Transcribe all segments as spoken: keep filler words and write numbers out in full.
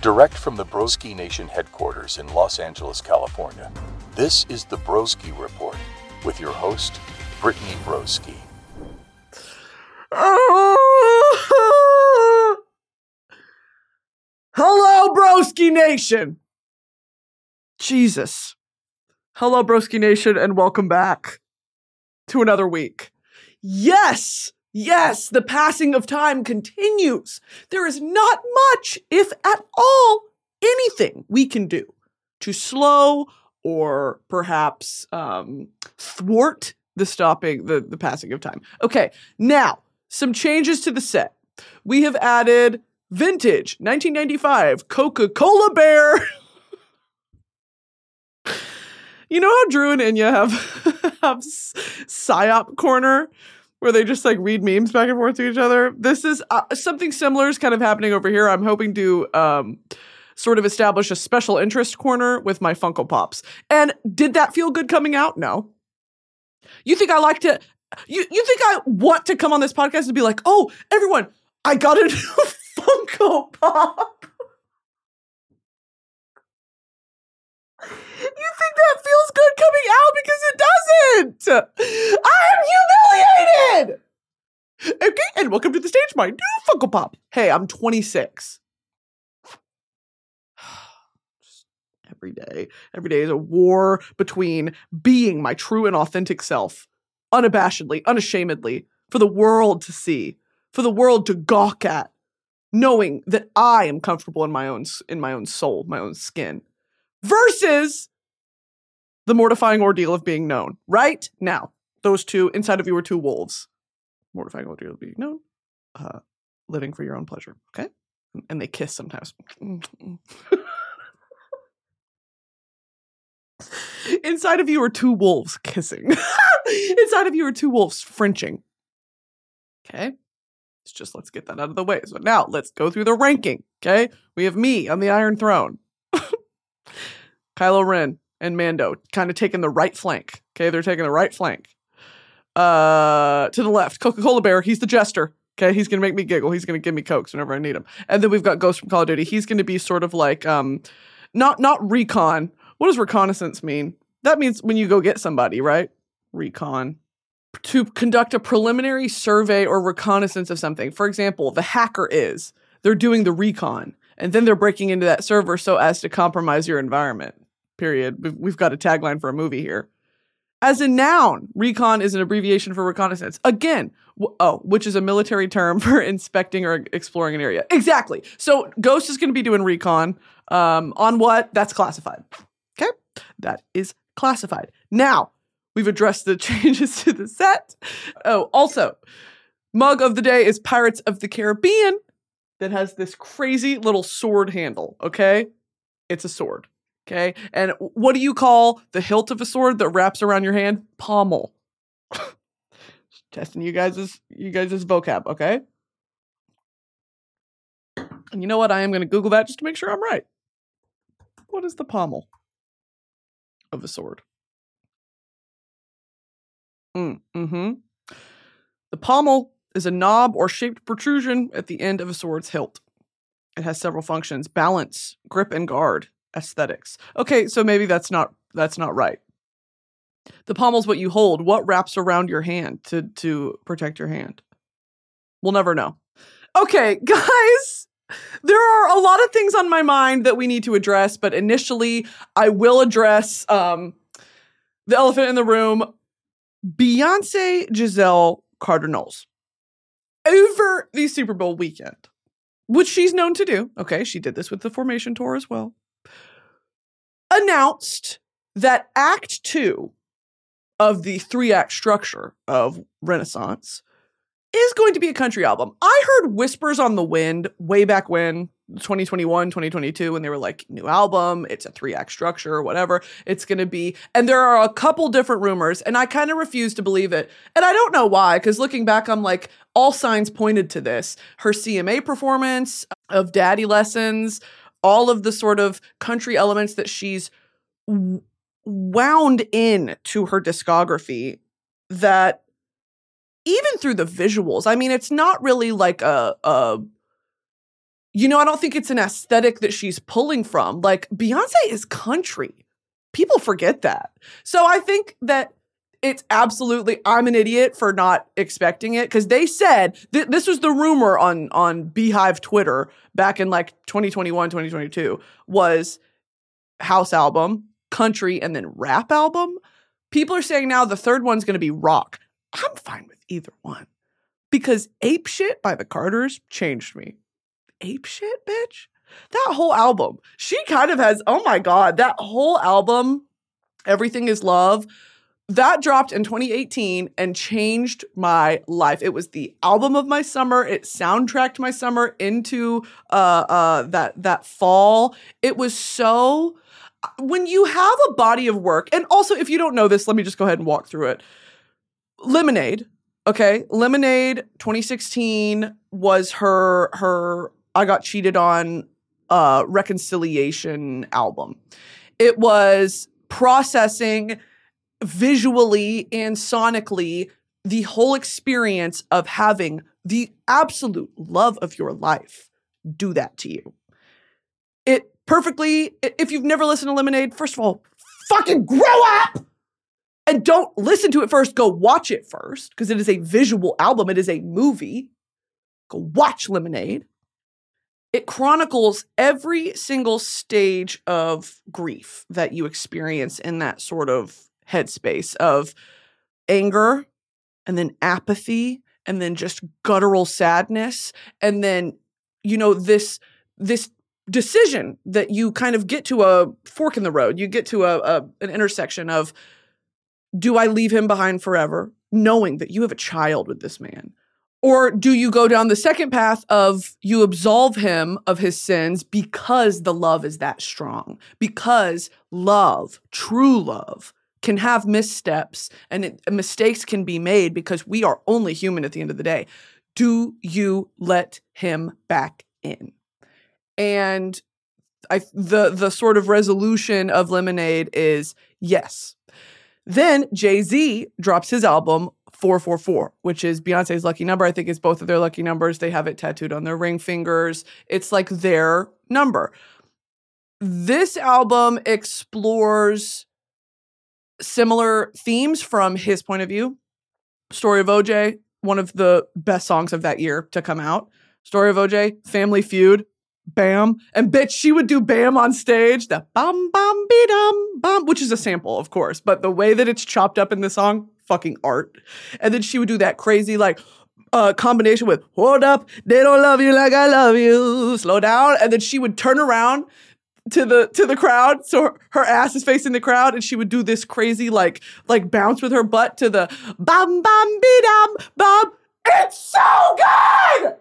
Direct from the Broski Nation headquarters in Los Angeles, California, this is the Broski Report with your host, Brittany Broski. Hello, Broski Nation! Jesus. Hello, Broski Nation, and welcome back to another week. Yes! Yes, the passing of time continues. There is not much, if at all, anything we can do to slow or perhaps um, thwart the stopping, the, the passing of time. Okay, now, some changes to the set. We have added vintage nineteen ninety-five Coca-Cola Bear. You know how Drew and Inya have, have PSYOP Corner? Where they just like read memes back and forth to each other. This is uh, something similar is kind of happening over here. I'm hoping to um, sort of establish a special interest corner with my Funko Pops. And did that feel good coming out? No. You think I like to, you, you think I want to come on this podcast and be like, oh, everyone, I got a new Funko Pop. You think that feels good coming out because it doesn't. I am humiliated. Okay, and welcome to the stage, my new Funko Pop. Hey, I'm twenty-six. Every day, every day is a war between being my true and authentic self, unabashedly, unashamedly, for the world to see, for the world to gawk at, knowing that I am comfortable in my own in my own soul, my own skin, versus the mortifying ordeal of being known. Right now, those two inside of you are two wolves. Mortifying ordeal of being known, uh, living for your own pleasure. Okay, and they kiss sometimes. Inside of you are two wolves kissing. Inside of you are two wolves Frenching. Okay, it's just let's get that out of the way. So now let's go through the ranking. Okay, we have me on the Iron Throne. Kylo Ren and Mando kind of taking the right flank. Okay, they're taking the right flank. Uh, to the left, Coca-Cola Bear. He's the jester. Okay, he's gonna make me giggle. He's gonna give me cokes whenever I need him. And then we've got Ghost from Call of Duty. He's gonna be sort of like um, not not recon. What does reconnaissance mean? That means when you go get somebody, right? Recon. To conduct a preliminary survey or reconnaissance of something. For example, the hacker is. They're doing the recon. And then they're breaking into that server so as to compromise your environment. Period. We've, we've got a tagline for a movie here. As a noun, recon is an abbreviation for reconnaissance. Again, w- oh, which is a military term for inspecting or exploring an area. Exactly. So Ghost is going to be doing recon. Um, on what? That's classified. Okay? That is classified. Now, we've addressed the changes to the set. Oh, also, mug of the day is Pirates of the Caribbean. That has this crazy little sword handle, okay? It's a sword, okay? And what do you call the hilt of a sword that wraps around your hand? Pommel. Testing you guys' you guys' vocab, okay? And you know what? I am going to Google that just to make sure I'm right. What is the pommel of a sword? Mm, mm-hmm. The pommel is a knob or shaped protrusion at the end of a sword's hilt. It has several functions: balance, grip, and guard. Aesthetics. Okay, so maybe that's not that's not right. The pommel's what you hold. What wraps around your hand to, to protect your hand? We'll never know. Okay, guys, there are a lot of things on my mind that we need to address, but initially I will address um, the elephant in the room, Beyonce Giselle Cardinals. Over the Super Bowl weekend, which she's known to do, okay, she did this with the Formation Tour as well, announced that Act Two of the three-act structure of Renaissance is going to be a country album. I heard whispers on the wind way back when, twenty twenty-one, twenty twenty-two, when they were like, new album, it's a three-act structure, whatever it's going to be. And there are a couple different rumors, and I kind of refuse to believe it. And I don't know why, because looking back, I'm like, all signs pointed to this. Her C M A performance of Daddy Lessons, all of the sort of country elements that she's w- wound in to her discography that even through the visuals, I mean, it's not really like a, a you know, I don't think it's an aesthetic that she's pulling from. Like, Beyonce is country. People forget that. So I think that it's absolutely, I'm an idiot for not expecting it, because they said, th- this was the rumor on, on Beehive Twitter back in like twenty twenty-one, twenty twenty-two, was house album, country, and then rap album. People are saying now the third one's going to be rock. I'm fine with either one, because Ape Shit by the Carters changed me. Ape Shit, bitch? That whole album. She kind of has, oh my God, that whole album, Everything Is Love, that dropped in twenty eighteen and changed my life. It was the album of my summer. It soundtracked my summer into uh, uh, that, that fall. It was so... When you have a body of work, and also if you don't know this, let me just go ahead and walk through it. Lemonade, okay? Lemonade twenty sixteen was her, her I Got Cheated On uh, reconciliation album. It was processing visually and sonically the whole experience of having the absolute love of your life do that to you. It perfectly, if you've never listened to Lemonade, first of all, fucking grow up and don't listen to it first. Go watch it first, because it is a visual album. It is a movie. Go watch Lemonade. It chronicles every single stage of grief that you experience in that sort of headspace of anger, and then apathy, and then just guttural sadness, and then, you know, this this decision that you kind of get to a fork in the road. You get to a, a an intersection of, do I leave him behind forever, knowing that you have a child with this man? Or do you go down the second path of you absolve him of his sins because the love is that strong? Because love, true love, can have missteps, and it, mistakes can be made, because we are only human at the end of the day. Do you let him back in? And I, the the sort of resolution of Lemonade is yes. Then Jay-Z drops his album four four four, which is Beyonce's lucky number. I think it's both of their lucky numbers. They have it tattooed on their ring fingers. It's like their number. This album explores similar themes from his point of view. Story of O J, one of the best songs of that year to come out. Story of O J, Family Feud, Bam. And bitch, she would do Bam on stage, the bum bum be dum bum, which is a sample, of course, but the way that it's chopped up in the song, fucking art. And then she would do that crazy, like, uh, combination with, hold up, they don't love you like I love you, slow down. And then she would turn around to the to the crowd, so her, her ass is facing the crowd, and she would do this crazy, like, like bounce with her butt to the bum bum be dum bum. It's so good!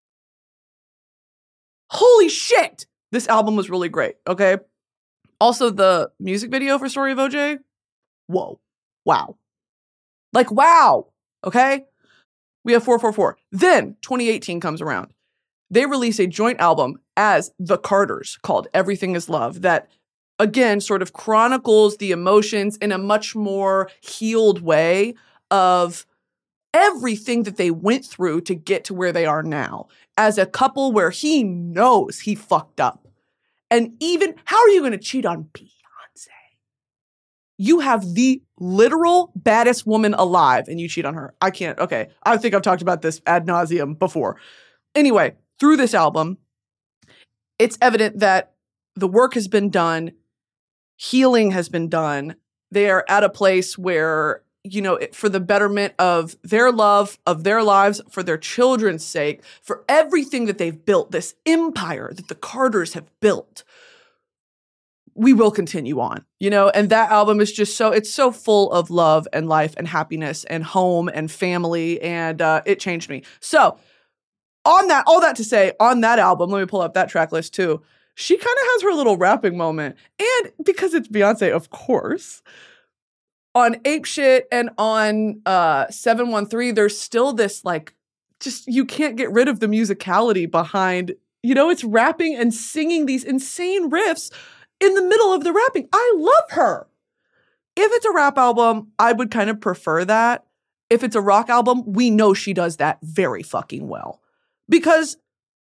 Holy shit! This album was really great, okay? Also, the music video for Story of O J, whoa, wow. Like, wow, okay? We have four four four. Then, twenty eighteen comes around. They release a joint album as The Carters called Everything Is Love that, again, sort of chronicles the emotions in a much more healed way of everything that they went through to get to where they are now as a couple where he knows he fucked up. And even, how are you going to cheat on Beyonce? You have the literal baddest woman alive and you cheat on her. I can't. Okay. I think I've talked about this ad nauseum before. Anyway, through this album, it's evident that the work has been done. Healing has been done. They are at a place where, you know, for the betterment of their love, of their lives, for their children's sake, for everything that they've built, this empire that the Carters have built, we will continue on, you know? And that album is just so, it's so full of love and life and happiness and home and family, and uh, it changed me. So on that, all that to say, on that album, let me pull up that track list too. She kind of has her little rapping moment. And because it's Beyonce, of course, on Ape Shit and on uh, seven one three, there's still this, like, just, you can't get rid of the musicality behind, you know, it's rapping and singing these insane riffs in the middle of the rapping. I love her. If it's a rap album, I would kind of prefer that. If it's a rock album, we know she does that very fucking well. Because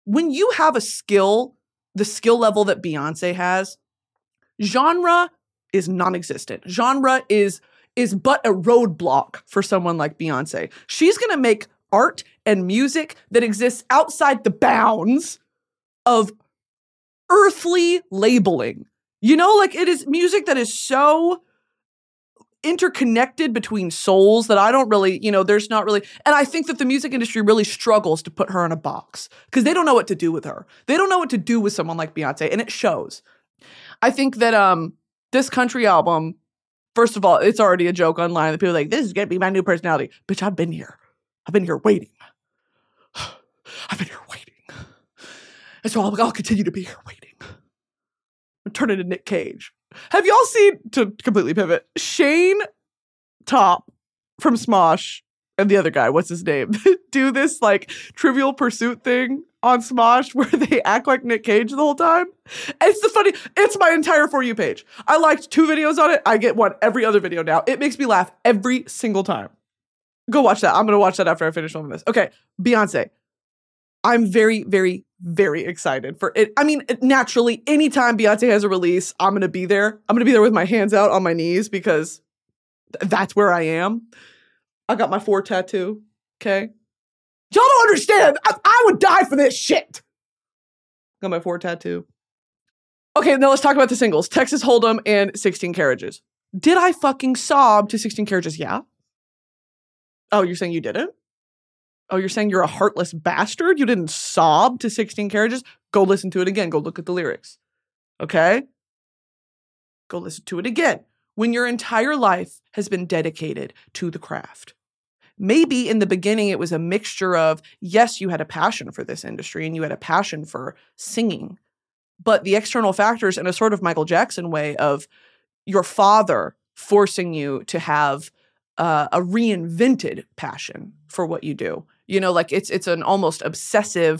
when you have a skill, the skill level that Beyonce has, genre is non-existent. Genre is is but a roadblock for someone like Beyonce. She's going to make art and music that exists outside the bounds of earthly labeling. You know, like it is music that is so interconnected between souls that I don't really, you know, there's not really, and I think that the music industry really struggles to put her in a box because they don't know what to do with her. They don't know what to do with someone like Beyonce, and it shows. I think that um this country album, first of all, it's already a joke online that people are like, this is going to be my new personality. Bitch, I've been here. I've been here waiting. I've been here waiting. And so I'll, I'll continue to be here waiting. I'm turning into Nick Cage. Have y'all seen, to completely pivot, Shane Top from Smosh and the other guy, what's his name, do this like Trivial Pursuit thing on Smosh where they act like Nick Cage the whole time? It's the funny, it's my entire For You page. I liked two videos on it. I get one every other video now. It makes me laugh every single time. Go watch that. I'm going to watch that after I finish filming this. Okay, Beyonce. I'm very, very, very excited for it. I mean, naturally, anytime Beyonce has a release, I'm going to be there. I'm going to be there with my hands out on my knees because th- that's where I am. I got my four tattoo, okay? Y'all don't understand. I, I would die for this shit. Got my four tattoo. Okay, now let's talk about the singles. Texas Hold'em and sixteen Carriages. Did I fucking sob to sixteen Carriages? Yeah. Oh, you're saying you didn't? Oh, you're saying you're a heartless bastard? You didn't sob to sixteen Carriages? Go listen to it again. Go look at the lyrics. Okay? Go listen to it again. When your entire life has been dedicated to the craft. Maybe in the beginning it was a mixture of, yes, you had a passion for this industry and you had a passion for singing, but the external factors in a sort of Michael Jackson way of your father forcing you to have uh, a reinvented passion for what you do. You know, like it's it's an almost obsessive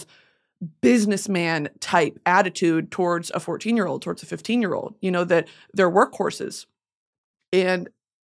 businessman type attitude towards a fourteen-year-old, towards a fifteen-year-old, you know, that they're workhorses. And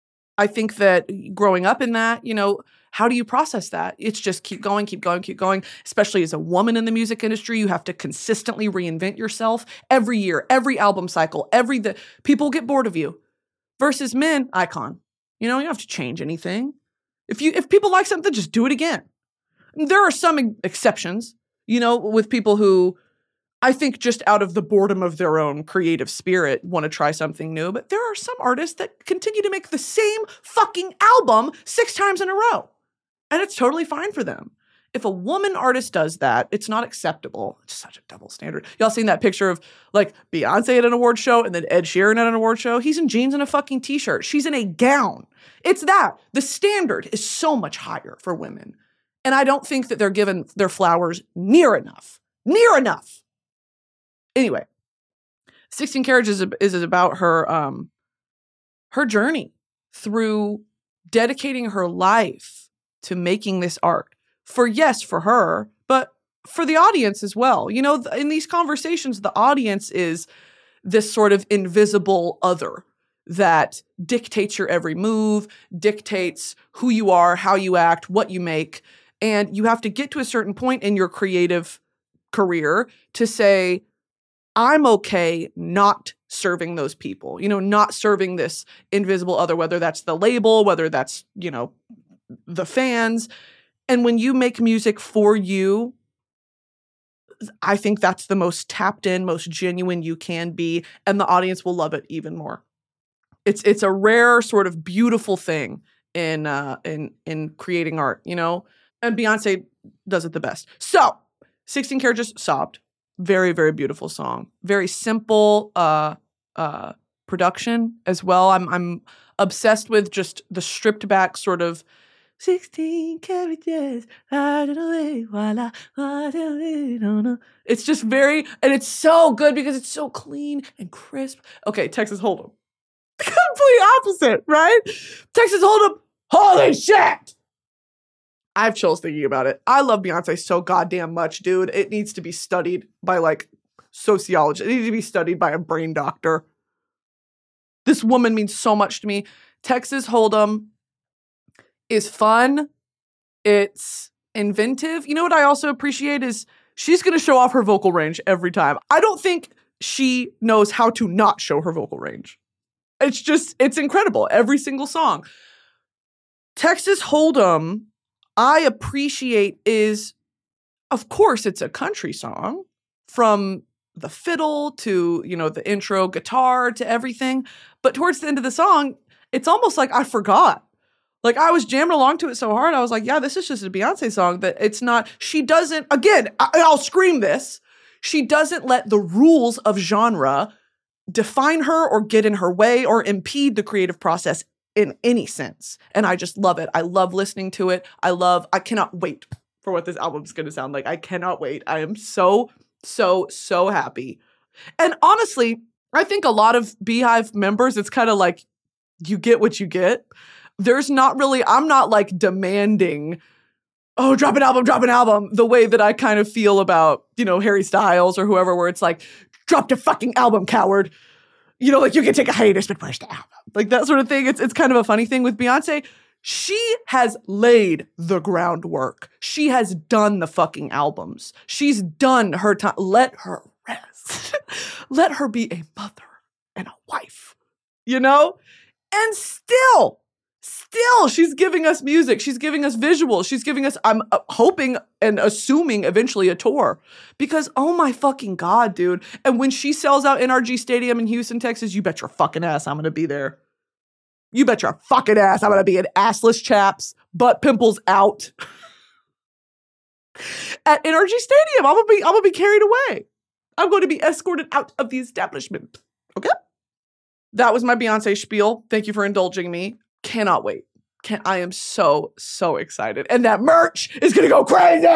I think that growing up in that, you know, how do you process that? It's just keep going, keep going, keep going. Especially as a woman in the music industry, you have to consistently reinvent yourself every year, every album cycle, every, the people get bored of you. Versus men, icon. You know, you don't have to change anything. If you, if people like something, just do it again. There are some exceptions, you know, with people who I think just out of the boredom of their own creative spirit want to try something new. But there are some artists that continue to make the same fucking album six times in a row. And it's totally fine for them. If a woman artist does that, it's not acceptable. It's such a double standard. Y'all seen that picture of like Beyonce at an award show and then Ed Sheeran at an award show? He's in jeans and a fucking t-shirt. She's in a gown. It's that. The standard is so much higher for women. And I don't think that they're given their flowers near enough. Near enough. Anyway, sixteen Carriages is, is about her, um, her journey through dedicating her life to making this art. For, yes, for her, but for the audience as well. You know, in these conversations, the audience is this sort of invisible other that dictates your every move, dictates who you are, how you act, what you make. And you have to get to a certain point in your creative career to say, I'm okay not serving those people, you know, not serving this invisible other, whether that's the label, whether that's, you know, the fans. And when you make music for you, I think that's the most tapped in, most genuine you can be. And the audience will love it even more. It's it's a rare sort of beautiful thing in uh, in in creating art, you know? And Beyonce does it the best. So, sixteen Carriages, sobbed. Very, very beautiful song. Very simple uh, uh, production as well. I'm I'm obsessed with just the stripped back sort of sixteen carriages, riding away while I, I it's just very, and it's so good because it's so clean and crisp. Okay, Texas Hold'em. Complete opposite, right? Texas Hold'em, holy shit! I have chills thinking about it. I love Beyonce so goddamn much, dude. It needs to be studied by, like, sociologists. It needs to be studied by a brain doctor. This woman means so much to me. Texas Hold'em is fun. It's inventive. You know what I also appreciate is She's going to show off her vocal range every time. I don't think she knows how to not show her vocal range. It's just, it's incredible. Every single song. Texas Hold'em, I appreciate is, of course, it's a country song from the fiddle to, you know, the intro guitar to everything. But towards the end of the song, it's almost like I forgot. Like I was jamming along to it so hard. I was like, yeah, this is just a Beyonce song that it's not, she doesn't, again, I, I'll scream this. She doesn't let the rules of genre define her or get in her way or impede the creative process in any sense. And I just love it. I love listening to it. I love, I cannot wait for what this album's going to sound like. I cannot wait. I am so, so, so happy. And honestly, I think a lot of Beehive members, it's kind of like you get what you get. There's not really, I'm not like demanding, oh, drop an album, drop an album, the way that I kind of feel about, you know, Harry Styles or whoever, where it's like, drop the fucking album, coward. You know, like you can take a hiatus, but push the album. Like that sort of thing. It's it's kind of a funny thing with Beyonce. She has laid the groundwork. She has done the fucking albums. She's done her time. Let her rest. Let her be a mother and a wife, you know? And still, still, she's giving us music. She's giving us visuals. She's giving us, I'm uh, hoping and assuming eventually a tour. Because, oh my fucking God, dude. And when she sells out N R G Stadium in Houston, Texas, you bet your fucking ass I'm going to be there. You bet your fucking ass I'm going to be in assless chaps, butt pimples out. At N R G Stadium, I'm going to be, I'm going to be carried away. I'm going to be escorted out of the establishment. Okay? That was my Beyonce spiel. Thank you for indulging me. Cannot wait. Can I am so, so excited. And that merch is going to go crazy.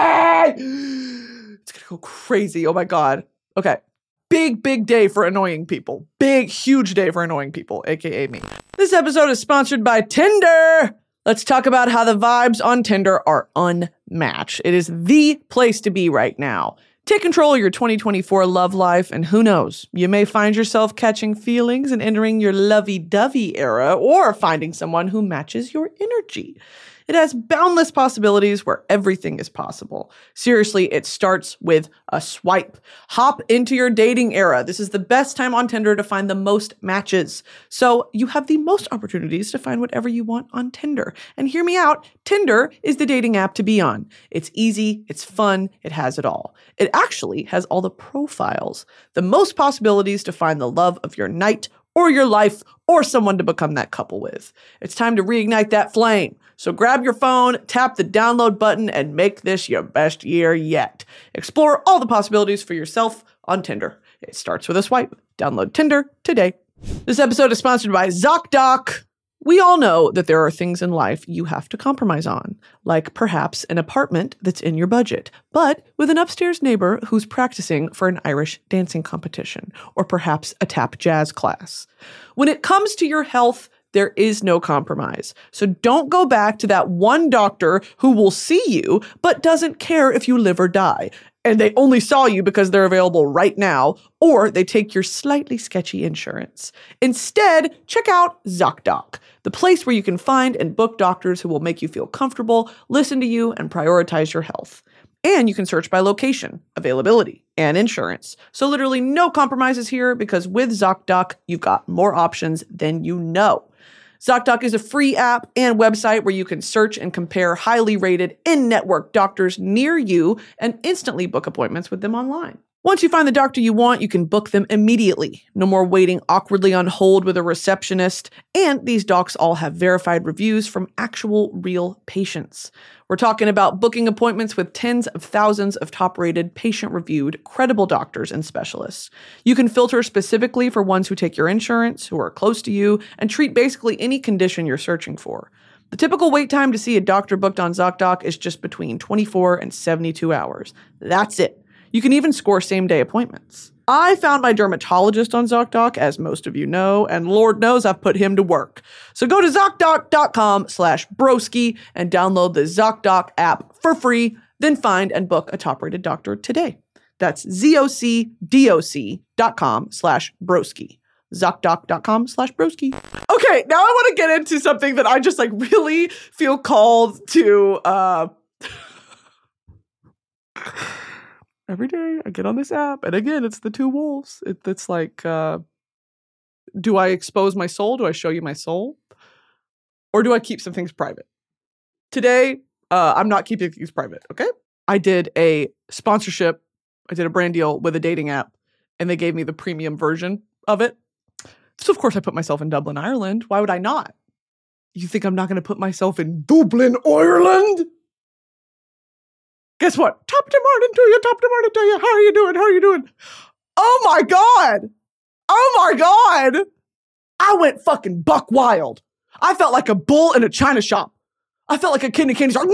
It's going to go crazy. Oh my God. Okay. Big, big day for annoying people. Big, huge day for annoying people, A K A me. This episode is sponsored by Tinder. Let's talk about how the vibes on Tinder are unmatched. It is the place to be right now. Take control of your twenty twenty-four love life, and who knows, you may find yourself catching feelings and entering your lovey-dovey era, or finding someone who matches your energy. It has boundless possibilities where everything is possible. Seriously, it starts with a swipe. Hop into your dating era. This is the best time on Tinder to find the most matches. So you have the most opportunities to find whatever you want on Tinder. And hear me out, Tinder is the dating app to be on. It's easy, it's fun, it has it all. It actually has all the profiles, the most possibilities to find the love of your night or your life or someone to become that couple with. It's time to reignite that flame. So grab your phone, tap the download button, and make this your best year yet. Explore all the possibilities for yourself on Tinder. It starts with a swipe. Download Tinder today. This episode is sponsored by ZocDoc. We all know that there are things in life you have to compromise on, like perhaps an apartment that's in your budget, but with an upstairs neighbor who's practicing for an Irish dancing competition, or perhaps a tap jazz class. When it comes to your health, there is no compromise. So don't go back to that one doctor who will see you, but doesn't care if you live or die. And they only saw you because they're available right now, or they take your slightly sketchy insurance. Instead, check out ZocDoc, the place where you can find and book doctors who will make you feel comfortable, listen to you, and prioritize your health. And you can search by location, availability, and insurance. So literally no compromises here, because with ZocDoc, you've got more options than you know. ZocDoc is a free app and website where you can search and compare highly rated in-network doctors near you and instantly book appointments with them online. Once you find the doctor you want, you can book them immediately. No more waiting awkwardly on hold with a receptionist. And these docs all have verified reviews from actual real patients. We're talking about booking appointments with tens of thousands of top-rated, patient-reviewed, credible doctors and specialists. You can filter specifically for ones who take your insurance, who are close to you, and treat basically any condition you're searching for. The typical wait time to see a doctor booked on ZocDoc is just between twenty-four and seventy-two hours. That's it. You can even score same-day appointments. I found my dermatologist on ZocDoc, as most of you know, and Lord knows I've put him to work. So go to ZocDoc.com slash broski and download the ZocDoc app for free, then find and book a top-rated doctor today. That's Z-O-C-D-O-C dot com slash broski. ZocDoc.com slash broski. Okay, now I want to get into something that I just like really feel called to, uh... Every day I get on this app. And again, it's the two wolves. It, it's like, uh, do I expose my soul? Do I show you my soul? Or do I keep some things private? Today, uh, I'm not keeping things private, okay? I did a sponsorship. I did a brand deal with a dating app, and they gave me the premium version of it. So, of course, I put myself in Dublin, Ireland. Why would I not? You think I'm not going to put myself in Dublin, Ireland? Guess what? Top to morning to you, top to morning to you. How are you doing? How are you doing? Oh, my God. Oh, my God. I went fucking buck wild. I felt like a bull in a china shop. I felt like a kid in a candy store.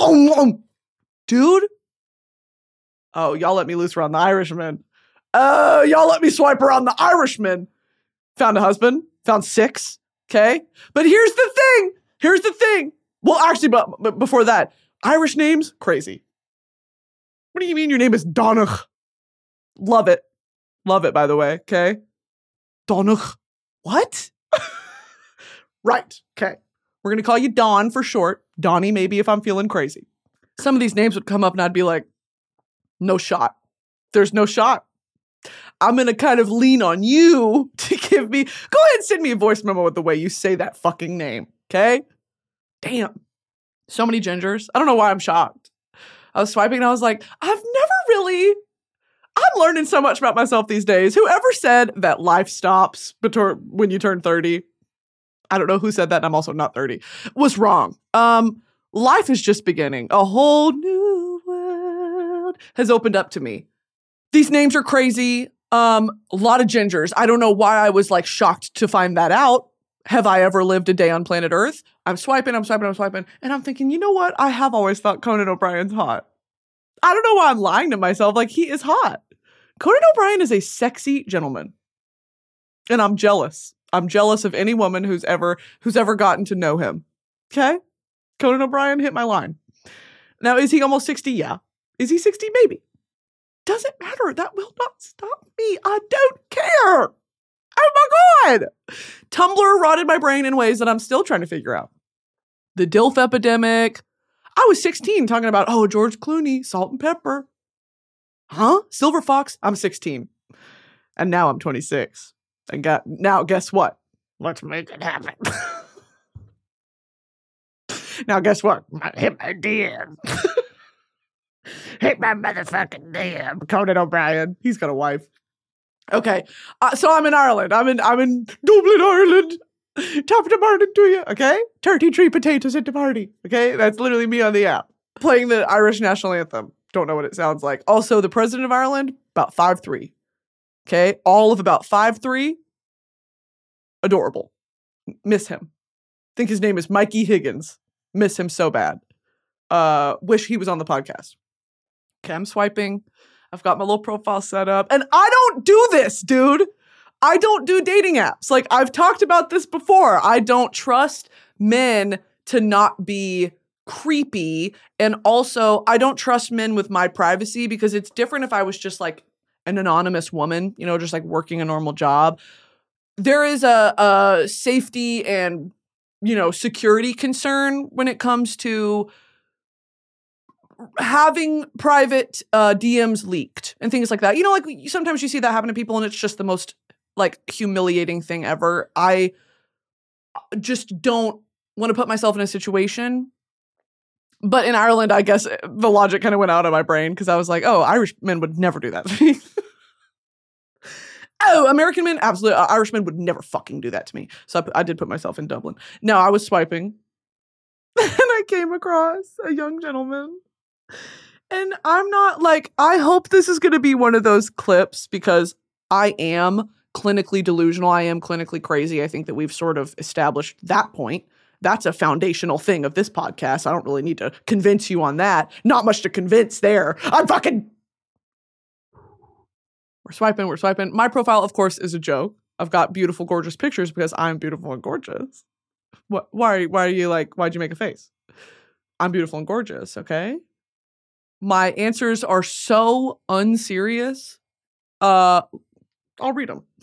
Dude. Oh, y'all let me loose around the Irishman. Oh, y'all let me swipe around the Irishman. Found a husband. Found six. Okay. But here's the thing. Here's the thing. Well, actually, but, but before that, Irish names, crazy. What do you mean your name is Donach? Love it. Love it, by the way. Okay. Donach. What? Right. Okay. We're going to call you Don for short. Donnie, maybe if I'm feeling crazy. Some of these names would come up and I'd be like, no shot. There's no shot. I'm going to kind of lean on you to give me, go ahead and send me a voice memo with the way you say that fucking name. Okay. Damn. So many gingers. I don't know why I'm shocked. I was swiping and I was like, I've never really, I'm learning so much about myself these days. Whoever said that life stops between when you turn thirty, I don't know who said that, and I'm also not thirty, was wrong. Um, life is just beginning. A whole new world has opened up to me. These names are crazy. Um, a lot of gingers. I don't know why I was like shocked to find that out. Have I ever lived a day on planet Earth? I'm swiping, I'm swiping, I'm swiping. And I'm thinking, you know what? I have always thought Conan O'Brien's hot. I don't know why I'm lying to myself. Like, he is hot. Conan O'Brien is a sexy gentleman. And I'm jealous. I'm jealous of any woman who's ever, who's ever gotten to know him. Okay? Conan O'Brien hit my line. Now, is he almost sixty? Yeah. Is he sixty? Maybe. Doesn't matter. That will not stop me. I don't care. Oh my God. Tumblr rotted my brain in ways that I'm still trying to figure out. The DILF epidemic. I was sixteen talking about, oh, George Clooney, Salt and Pepper. Huh? Silver Fox? I'm sixteen. And now I'm twenty-six. And got, now guess what? Let's make it happen. Now guess what? Hit my D M. Hit my motherfucking D M. Conan O'Brien. He's got a wife. Okay, uh, so I'm in Ireland. I'm in I'm in Dublin, Ireland. Top to morning to you, okay? Turkey tree potatoes at the party, okay? That's literally me on the app. Playing the Irish national anthem. Don't know what it sounds like. Also, the president of Ireland, about five three. Okay? All of about five three. Adorable. Miss him. Think his name is Mikey Higgins. Miss him so bad. Uh, wish he was on the podcast. Okay, I'm swiping. I've got my little profile set up. And I don't do this, dude. I don't do dating apps. Like, I've talked about this before. I don't trust men to not be creepy. And also, I don't trust men with my privacy because it's different if I was just like an anonymous woman, you know, just like working a normal job. There is a, a safety and, you know, security concern when it comes to having private uh, D Ms leaked and things like that. You know, like sometimes you see that happen to people and it's just the most like humiliating thing ever. I just don't want to put myself in a situation. But in Ireland, I guess the logic kind of went out of my brain because I was like, oh, Irish men would never do that to me. Oh, American men, absolutely. Uh, Irishmen would never fucking do that to me. So I, I did put myself in Dublin. Now I was swiping and I came across a young gentleman. And I'm not like, I hope this is going to be one of those clips because I am clinically delusional. I am clinically crazy. I think that we've sort of established that point. That's a foundational thing of this podcast. I don't really need to convince you on that. Not much to convince there. I'm fucking... We're swiping, we're swiping. My profile, of course, is a joke. I've got beautiful, gorgeous pictures because I'm beautiful and gorgeous. What? Why, why are you like, why'd you make a face? I'm beautiful and gorgeous, okay? My answers are so unserious. Uh, I'll read them.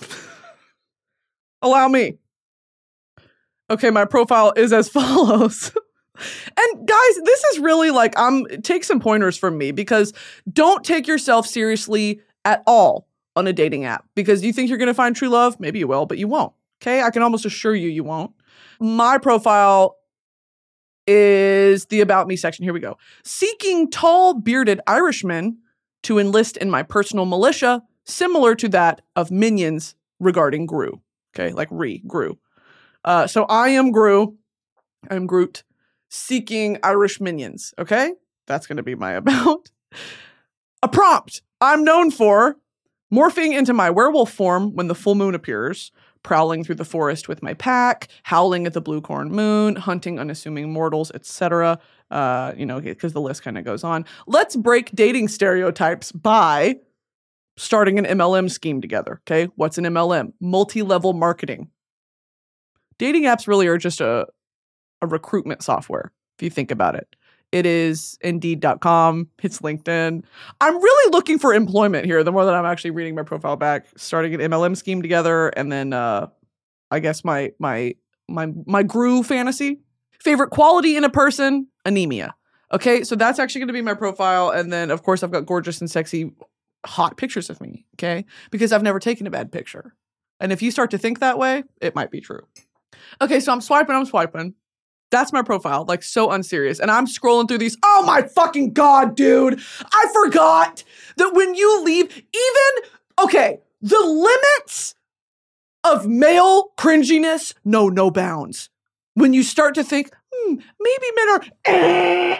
Allow me. Okay, my profile is as follows. And guys, this is really like, um, take some pointers from me, because don't take yourself seriously at all on a dating app, because you think you're going to find true love. Maybe you will, but you won't. Okay. I can almost assure you, you won't. My profile is the About Me section. Here we go. Seeking tall, bearded Irishmen to enlist in my personal militia, similar to that of Minions regarding Gru. Okay. Like Re, Gru. Uh, so I am Gru. I'm Groot. Seeking Irish minions, okay? That's going to be my about. A prompt. I'm known for morphing into my werewolf form when the full moon appears, prowling through the forest with my pack, howling at the blue corn moon, hunting unassuming mortals, et cetera. Uh, you know, because the list kind of goes on. Let's break dating stereotypes by starting an M L M scheme together, okay? What's an M L M? Multi-level marketing. Dating apps really are just a a recruitment software, if you think about it. It is Indeed dot com. It's LinkedIn. I'm really looking for employment here, the more that I'm actually reading my profile back, starting an M L M scheme together, and then uh, I guess my my my my Gru fantasy. Favorite quality in a person? Anemia. Okay, so that's actually going to be my profile, and then, of course, I've got gorgeous and sexy, hot pictures of me, okay? Because I've never taken a bad picture. And if you start to think that way, it might be true. Okay, so I'm swiping, I'm swiping. That's my profile, like so unserious. And I'm scrolling through these. Oh my fucking God, dude. I forgot that when you leave, even, okay, the limits of male cringiness know no bounds. When you start to think, hmm, maybe men are eh,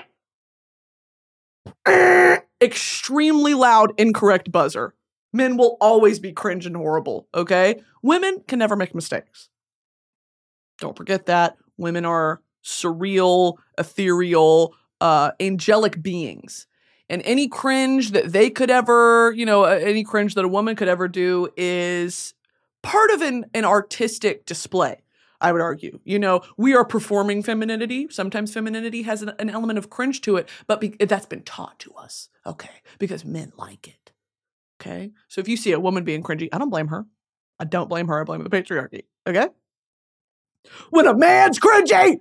eh, extremely loud, incorrect buzzer. Men will always be cringe and horrible, okay? Women can never make mistakes. Don't forget that. Women are surreal, ethereal, uh, angelic beings. And any cringe that they could ever, you know, any cringe that a woman could ever do is part of an, an artistic display, I would argue. You know, we are performing femininity. Sometimes femininity has an, an element of cringe to it, but be, that's been taught to us, okay? Because men like it, okay? So if you see a woman being cringy, I don't blame her. I don't blame her. I blame the patriarchy, okay? When a man's cringy,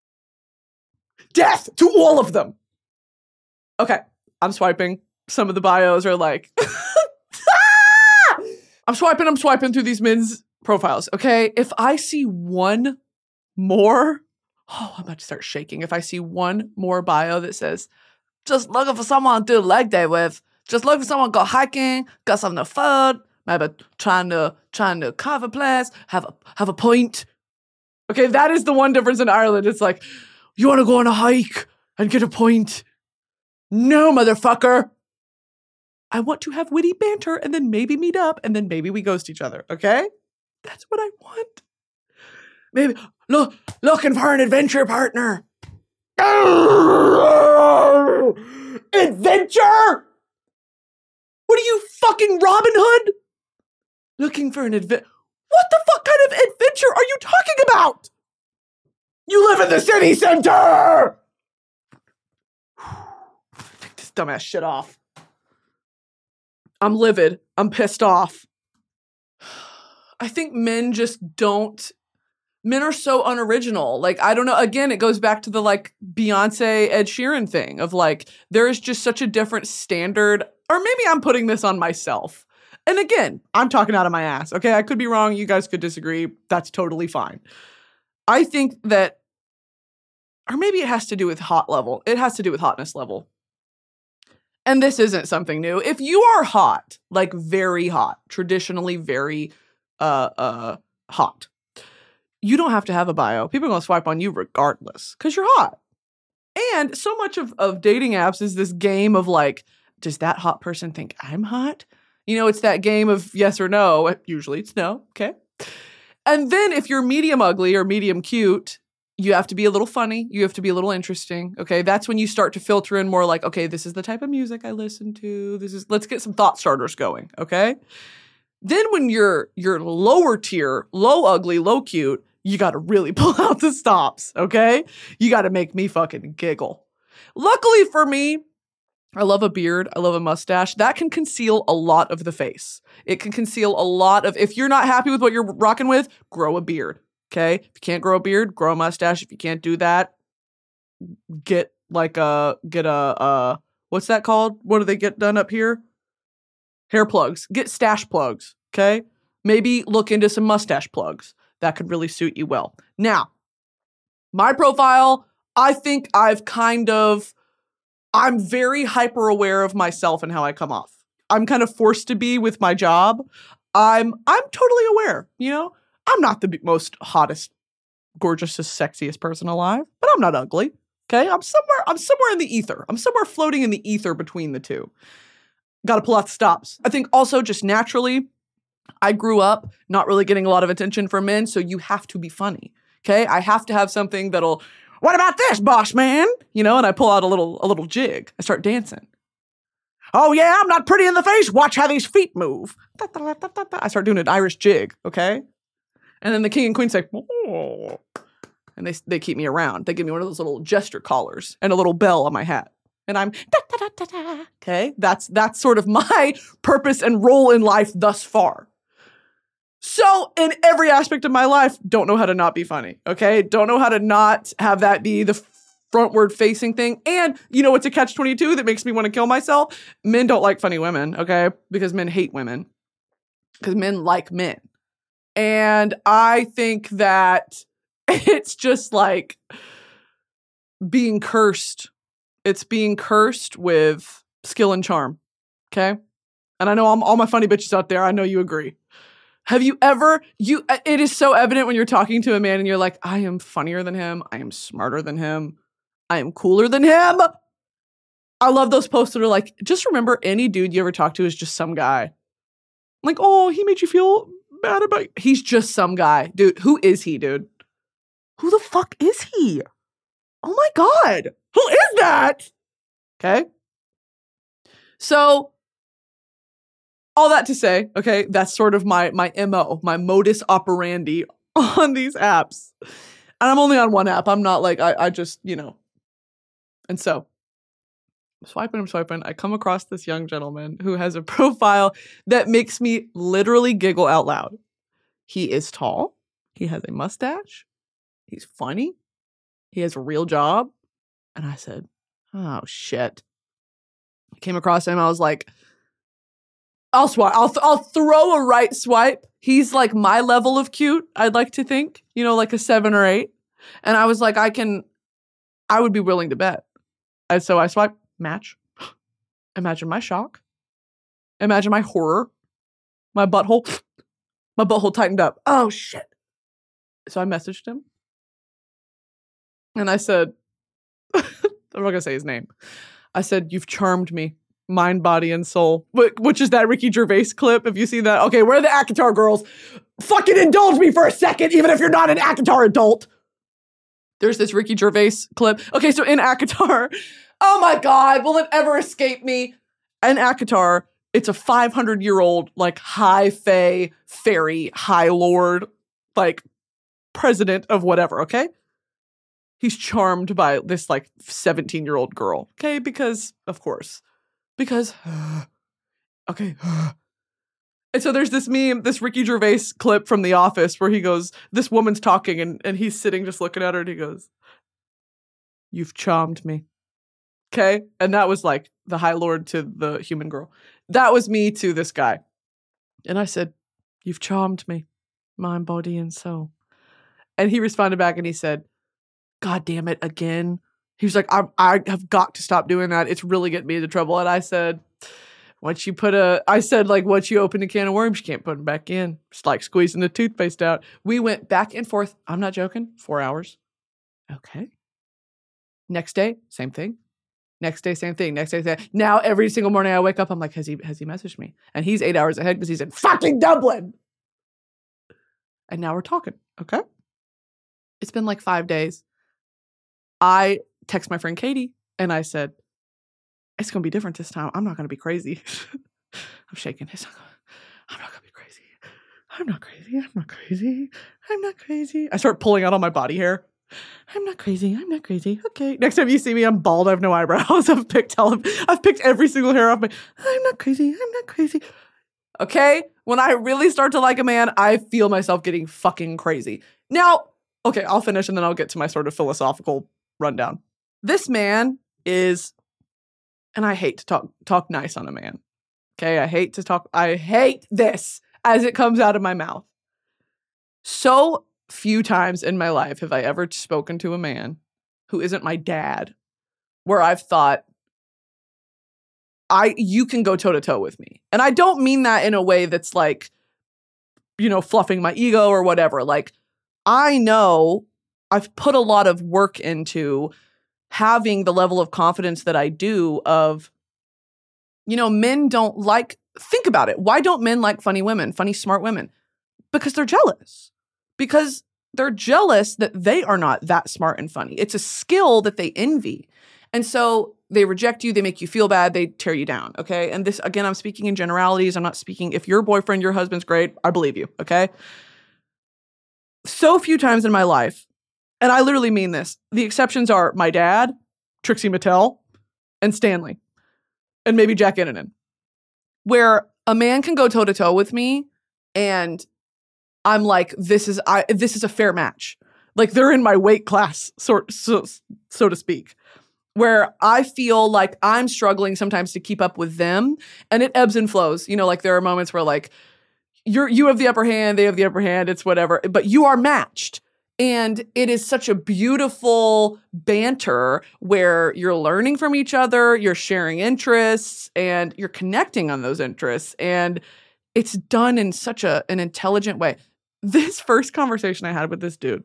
death to all of them. Okay, I'm swiping. Some of the bios are like, ah! I'm swiping, I'm swiping through these men's profiles, okay? If I see one more, oh, I'm about to start shaking. If I see one more bio that says, just looking for someone to do leg day with, just looking for someone to go hiking, got something to food, maybe trying to, trying to carve a place, have a, have a point. Okay, that is the one difference in Ireland. It's like, you want to go on a hike and get a point? No, motherfucker. I want to have witty banter and then maybe meet up and then maybe we ghost each other, okay? That's what I want. Maybe, look, looking for an adventure partner. Adventure? What are you, fucking Robin Hood? Looking for an adventure? What the fuck kind of adventure are you talking about? You live in the city center! Take this dumbass shit off. I'm livid. I'm pissed off. I think men just don't, men are so unoriginal. Like, I don't know, again, it goes back to the like Beyonce, Ed Sheeran thing of like, there is just such a different standard, or maybe I'm putting this on myself. And again, I'm talking out of my ass, okay? I could be wrong. You guys could disagree. That's totally fine. I think that, or maybe it has to do with hot level. It has to do with hotness level. And this isn't something new. If you are hot, like very hot, traditionally very uh, uh, hot, you don't have to have a bio. People are going to swipe on you regardless because you're hot. And so much of, of dating apps is this game of like, does that hot person think I'm hot? You know, it's that game of yes or no. Usually it's no, okay? And then if you're medium ugly or medium cute, you have to be a little funny. You have to be a little interesting, okay? That's when you start to filter in more like, okay, this is the type of music I listen to. This is, let's get some thought starters going, okay? Then when you're you're lower tier, low ugly, low cute, you got to really pull out the stops, okay? You got to make me fucking giggle. Luckily for me, I love a beard. I love a mustache. That can conceal a lot of the face. It can conceal a lot of, if you're not happy with what you're rocking with, grow a beard, okay? If you can't grow a beard, grow a mustache. If you can't do that, get like a, get a, uh, what's that called? What do they get done up here? Hair plugs. Get stash plugs, okay? Maybe look into some mustache plugs. That could really suit you well. Now, my profile, I think I've kind of, I'm very hyper aware of myself and how I come off. I'm kind of forced to be with my job. I'm I'm totally aware, you know? I'm not the most hottest, gorgeousest, sexiest person alive, but I'm not ugly. Okay? I'm somewhere I'm somewhere in the ether. I'm somewhere floating in the ether between the two. Got to pull out the stops. I think also just naturally, I grew up not really getting a lot of attention from men, so you have to be funny. Okay? I have to have something that'll, what about this, boss man? You know, and I pull out a little a little jig. I start dancing. Oh yeah, I'm not pretty in the face. Watch how these feet move. I start doing an Irish jig, okay? And then the king and queen say, oh. And they they keep me around. They give me one of those little gesture collars and a little bell on my hat. And I'm, da, da, da, da, da. Okay? That's, that's sort of my purpose and role in life thus far. So in every aspect of my life, don't know how to not be funny, okay? Don't know how to not have that be the frontward facing thing. And you know, it's a catch twenty-two that makes me want to kill myself. Men don't like funny women, okay? Because men hate women. Because men like men. And I think that it's just like being cursed. It's being cursed with skill and charm, okay? And I know I'm, all my funny bitches out there, I know you agree. Have you ever, you? It is so evident when you're talking to a man and you're like, I am funnier than him. I am smarter than him. I am cooler than him. I love those posts that are like, just remember any dude you ever talk to is just some guy. I'm like, oh, he made you feel bad about you. He's just some guy. Dude, who is he, dude? Who the fuck is he? Oh my God. Who is that? Okay. So, all that to say, okay, that's sort of my my M O, my modus operandi on these apps. And I'm only on one app. I'm not like, I, I just, you know. And so, I'm swiping, I'm swiping. I come across this young gentleman who has a profile that makes me literally giggle out loud. He is tall. He has a mustache. He's funny. He has a real job. And I said, oh, shit. I came across him. I was like, I'll swipe. I'll, th- I'll throw a right swipe. He's like my level of cute, I'd like to think. You know, like a seven or eight. And I was like, I can, I would be willing to bet. And so I swipe, match. Imagine my shock. Imagine my horror. My butthole. My butthole tightened up. Oh, shit. So I messaged him. And I said, I'm not going to say his name. I said, you've charmed me. Mind, body, and soul. Which is that Ricky Gervais clip. Have you seen that? Okay, where are the ACOTAR girls? Fucking indulge me for a second, even if you're not an ACOTAR adult. There's this Ricky Gervais clip. Okay, so in ACOTAR, oh my God, will it ever escape me? In ACOTAR, it's a five hundred year old, like, high fae, fairy, high lord, like, president of whatever, okay? He's charmed by this, like, seventeen year old girl, okay? Because, of course. Because, okay. And so there's this meme, this Ricky Gervais clip from The Office where he goes, this woman's talking and, and he's sitting just looking at her and he goes, you've charmed me. Okay? And that was like the High Lord to the human girl. That was me to this guy. And I said, you've charmed me, mind, body, and soul. And he responded back and he said, God damn it, again. He was like, I, I have got to stop doing that. It's really getting me into trouble. And I said, once you put a, I said, like, once you open a can of worms, you can't put them back in. It's like squeezing the toothpaste out. We went back and forth. I'm not joking. Four hours. Okay. Next day, same thing. Next day, same thing. Next day, same thing. Now, every single morning I wake up, I'm like, has he, has he messaged me? And he's eight hours ahead because he's in fucking Dublin. And now we're talking. Okay. It's been like five days. I text my friend Katie and I said, it's going to be different this time. I'm not going to be crazy. I'm shaking. It's not gonna, I'm not going to be crazy. I'm not crazy. I'm not crazy. I'm not crazy. I start pulling out all my body hair. I'm not crazy. I'm not crazy. Okay. Next time you see me, I'm bald. I have no eyebrows. I've picked all of, I've picked every single hair off my, I'm not crazy. I'm not crazy. Okay. When I really start to like a man, I feel myself getting fucking crazy. Now, okay, I'll finish and then I'll get to my sort of philosophical rundown. This man is, and I hate to talk talk nice on a man. Okay, I hate to talk, I hate this as it comes out of my mouth. So few times in my life have I ever spoken to a man who isn't my dad, where I've thought, I you can go toe to toe with me. And I don't mean that in a way that's like, you know, fluffing my ego or whatever. Like, I know I've put a lot of work into having the level of confidence that I do of, you know, men don't like, think about it. Why don't men like funny women, funny, smart women? Because they're jealous. Because they're jealous that they are not that smart and funny. It's a skill that they envy. And so they reject you, they make you feel bad, they tear you down, okay? And this, again, I'm speaking in generalities. I'm not speaking, if your boyfriend, your husband's great, I believe you, okay? So few times in my life, and I literally mean this, the exceptions are my dad, Trixie Mattel, and Stanley, and maybe Jack Innanen, where a man can go toe-to-toe with me, and I'm like, this is I this is a fair match. Like, they're in my weight class, sort so, so to speak, where I feel like I'm struggling sometimes to keep up with them, and it ebbs and flows. You know, like, there are moments where, like, you're you have the upper hand, they have the upper hand, it's whatever, but you are matched. And it is such a beautiful banter where you're learning from each other, you're sharing interests, and you're connecting on those interests. And it's done in such a, an intelligent way. This first conversation I had with this dude,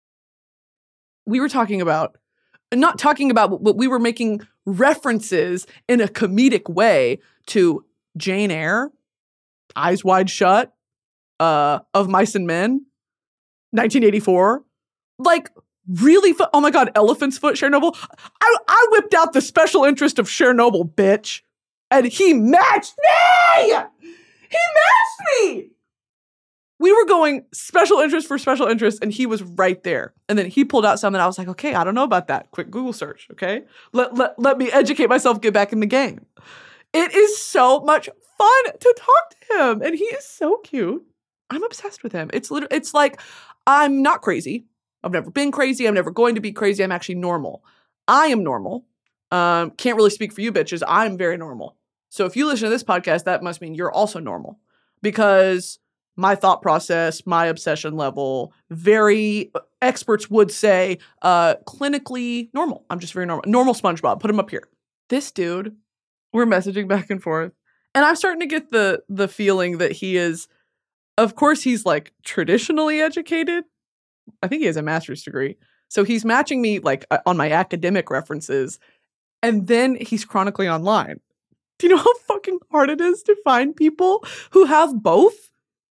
we were talking about, not talking about, but we were making references in a comedic way to Jane Eyre, Eyes Wide Shut, uh, Of Mice and Men, nineteen eighty-four. Like, really, fu- oh my God, Elephant's Foot, Chernobyl. I, I whipped out the special interest of Chernobyl, bitch. And he matched me! He matched me! We were going special interest for special interest, and he was right there. And then he pulled out something. I was like, okay, I don't know about that. Quick Google search, okay? Let, let, let me educate myself, get back in the game. It is so much fun to talk to him. And he is so cute. I'm obsessed with him. It's literally, it's like, I'm not crazy. I've never been crazy. I'm never going to be crazy. I'm actually normal. I am normal. Um, can't really speak for you bitches. I'm very normal. So if you listen to this podcast, that must mean you're also normal, because my thought process, my obsession level, very, experts would say, uh, clinically normal. I'm just very normal. Normal SpongeBob. Put him up here. This dude, we're messaging back and forth. And I'm starting to get the the feeling that he is, of course, he's like traditionally educated. I think he has a master's degree. So he's matching me like on my academic references. And then he's chronically online. Do you know how fucking hard it is to find people who have both?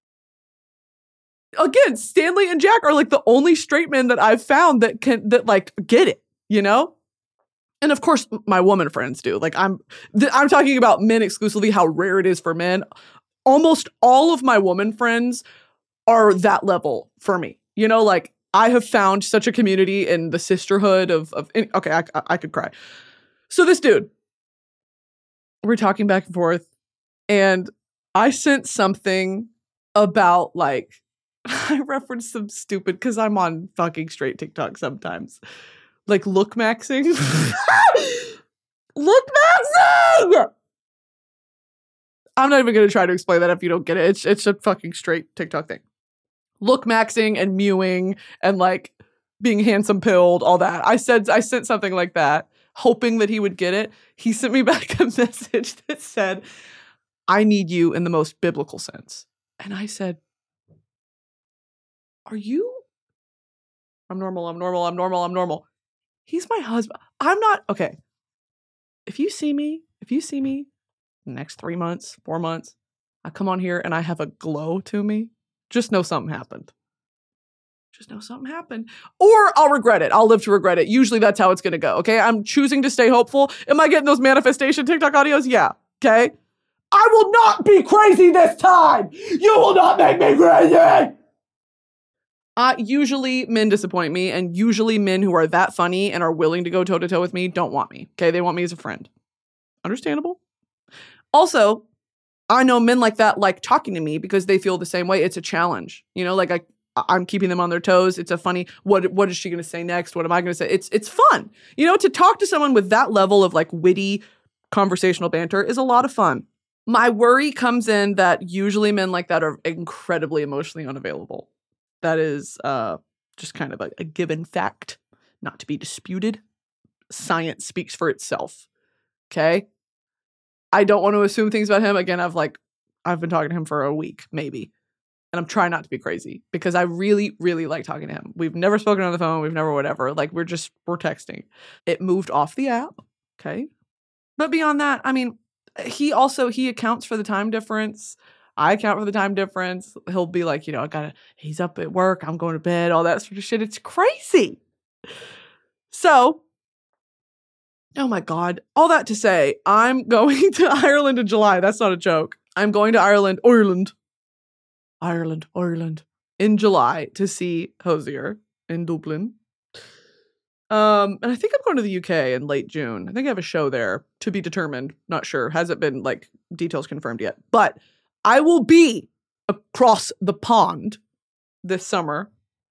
Again, Stanley and Jack are like the only straight men that I've found that can, that like get it, you know? And of course, my woman friends do. Like, I'm, th- I'm talking about men exclusively, how rare it is for men. Almost all of my woman friends are that level for me. You know, like, I have found such a community in the sisterhood of, of okay, I, I could cry. So this dude, we're talking back and forth, and I sent something about, like, I referenced some stupid, because I'm on fucking straight TikTok sometimes. Like, look maxing. Look maxing! I'm not even going to try to explain that if you don't get it. It's, it's a fucking straight TikTok thing. Look maxing and mewing and, like, being handsome pilled, all that. I said, I sent something like that, hoping that he would get it. He sent me back a message that said, I need you in the most biblical sense. And I said, are you? I'm normal, I'm normal, I'm normal, I'm normal. He's my husband. I'm not, okay. If you see me, if you see me next three months, four months, I come on here and I have a glow to me, just know something happened. Just know something happened. Or I'll regret it. I'll live to regret it. Usually that's how it's going to go, okay? I'm choosing to stay hopeful. Am I getting those manifestation TikTok audios? Yeah, okay? I will not be crazy this time! You will not make me crazy! Uh, usually men disappoint me, and usually men who are that funny and are willing to go toe-to-toe with me don't want me, okay? They want me as a friend. Understandable. Also, I know men like that like talking to me because they feel the same way. It's a challenge. You know, like I, I'm keeping them on their toes. It's a funny, what what is she going to say next? What am I going to say? It's it's fun. You know, to talk to someone with that level of like witty conversational banter is a lot of fun. My worry comes in that usually men like that are incredibly emotionally unavailable. That is uh, just kind of a, a given fact, not to be disputed. Science speaks for itself. Okay? I don't want to assume things about him. Again, I've like, I've been talking to him for a week, maybe. And I'm trying not to be crazy because I really, really like talking to him. We've never spoken on the phone. We've never whatever. Like we're just, we're texting. It moved off the app. Okay. But beyond that, I mean, he also, he accounts for the time difference. I account for the time difference. He'll be like, you know, I gotta, he's up at work. I'm going to bed, all that sort of shit. It's crazy. So, oh my God. All that to say, I'm going to Ireland in July. That's not a joke. I'm going to Ireland, Ireland. Ireland, Ireland, in July to see Hozier in Dublin. Um, and I think I'm going to the U K in late June. I think I have a show there to be determined. Not sure. Hasn't been like details confirmed yet. But I will be across the pond this summer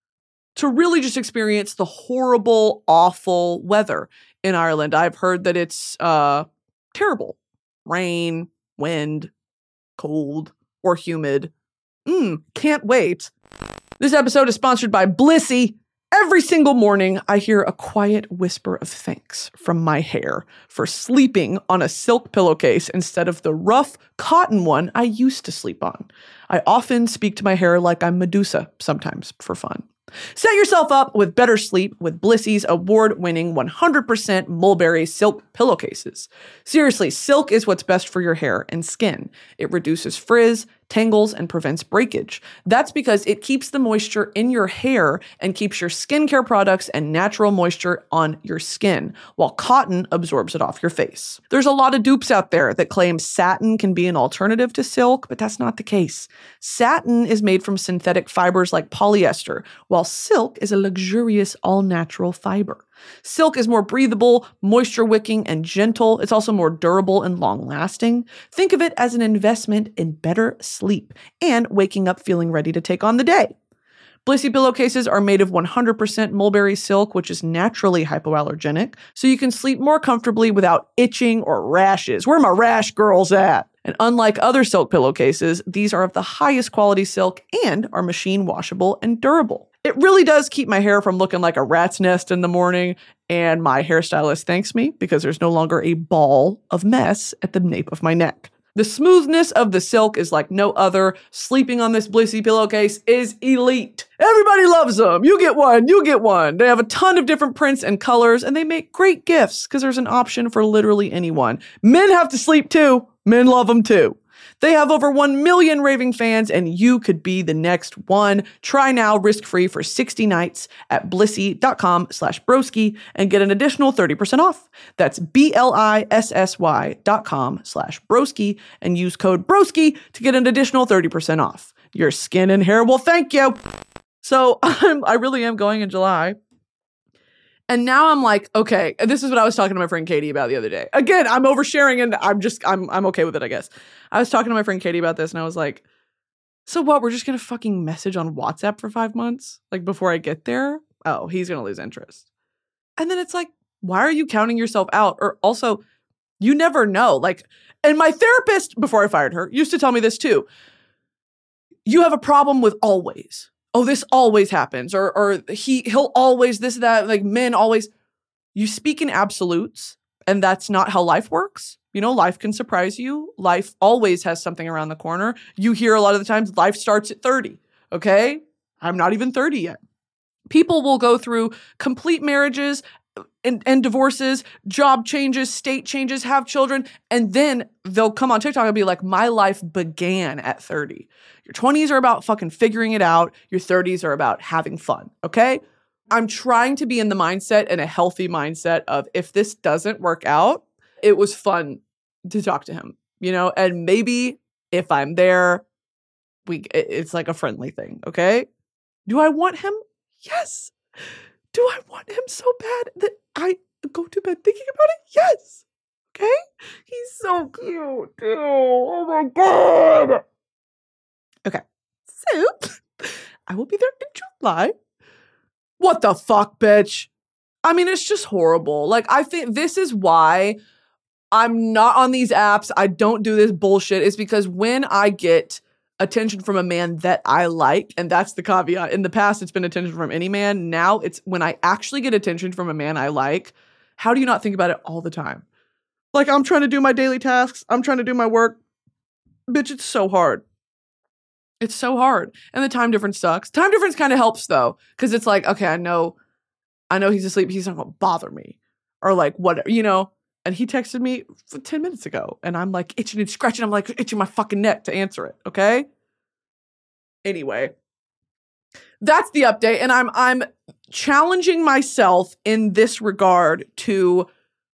to really just experience the horrible, awful weather in Ireland. I've heard that it's uh, terrible. Rain, wind, cold, or humid. Mmm, can't wait. This episode is sponsored by Blissy. Every single morning, I hear a quiet whisper of thanks from my hair for sleeping on a silk pillowcase instead of the rough cotton one I used to sleep on. I often speak to my hair like I'm Medusa, sometimes for fun. Set yourself up with better sleep with Blissy's award-winning one hundred percent mulberry silk pillowcases. Seriously, silk is what's best for your hair and skin. It reduces frizz, tangles, and prevents breakage. That's because it keeps the moisture in your hair and keeps your skincare products and natural moisture on your skin, while cotton absorbs it off your face. There's a lot of dupes out there that claim satin can be an alternative to silk, but that's not the case. Satin is made from synthetic fibers like polyester, while silk is a luxurious all-natural fiber. Silk is more breathable, moisture-wicking, and gentle. It's also more durable and long-lasting. Think of it as an investment in better sleep and waking up feeling ready to take on the day. Blissy pillowcases are made of one hundred percent mulberry silk, which is naturally hypoallergenic, so you can sleep more comfortably without itching or rashes. Where are my rash girls at? And unlike other silk pillowcases, these are of the highest quality silk and are machine washable and durable. It really does keep my hair from looking like a rat's nest in the morning, and my hairstylist thanks me because there's no longer a ball of mess at the nape of my neck. The smoothness of the silk is like no other. Sleeping on this Blissy pillowcase is elite. Everybody loves them. You get one, you get one. They have a ton of different prints and colors, and they make great gifts because there's an option for literally anyone. Men have to sleep too. Men love them too. They have over one million raving fans, and you could be the next one. Try now, risk-free for sixty nights at blissy.com slash broski and get an additional thirty percent off. That's B-L-I-S-S-Y dot com slash broski and use code broski to get an additional thirty percent off. Your skin and hair will thank you. So I'm, I really am going in July. And now I'm like, okay, this is what I was talking to my friend Katie about the other day. Again, I'm oversharing and I'm just, I'm I'm okay with it, I guess. I was talking to my friend Katie about this and I was like, so what, we're just going to fucking message on WhatsApp for five months? Like before I get there? Oh, he's going to lose interest. And then it's like, why are you counting yourself out? Or also, you never know. Like, and my therapist, before I fired her, used to tell me this too. You have a problem with always. Oh, this always happens, or or he he'll always this that, like men always. You speak in absolutes, and that's not how life works. You know, life can surprise you. Life always has something around the corner. You hear a lot of the times life starts at thirty. Okay, I'm not even thirty yet. People will go through complete marriages and, and divorces, job changes, state changes, have children, and then they'll come on TikTok and be like, my life began at thirty. Your twenties are about fucking figuring it out. Your thirties are about having fun, okay? I'm trying to be in the mindset and a healthy mindset of if this doesn't work out, it was fun to talk to him, you know? And maybe if I'm there, we it's like a friendly thing, okay? Do I want him? Yes. Do I want him so bad that I go to bed thinking about it? Yes. Okay? He's so cute, too. Oh my God. Okay. So, I will be there in July. What the fuck, bitch? I mean, it's just horrible. Like, I think this is why I'm not on these apps. I don't do this bullshit. It's because when I get attention from a man that I like, and that's the caveat. In the past, it's been attention from any man. Now it's when I actually get attention from a man I like. How do you not think about it all the time? Like, I'm trying to do my daily tasks. I'm trying to do my work. Bitch, it's so hard. It's so hard. And the time difference sucks. Time difference kind of helps though. Cause it's like, okay, I know, I know he's asleep. He's not going to bother me or like whatever, you know? And he texted me ten minutes ago and I'm like itching and scratching. I'm like itching my fucking neck to answer it. Okay. Anyway, that's the update. And I'm, I'm challenging myself in this regard to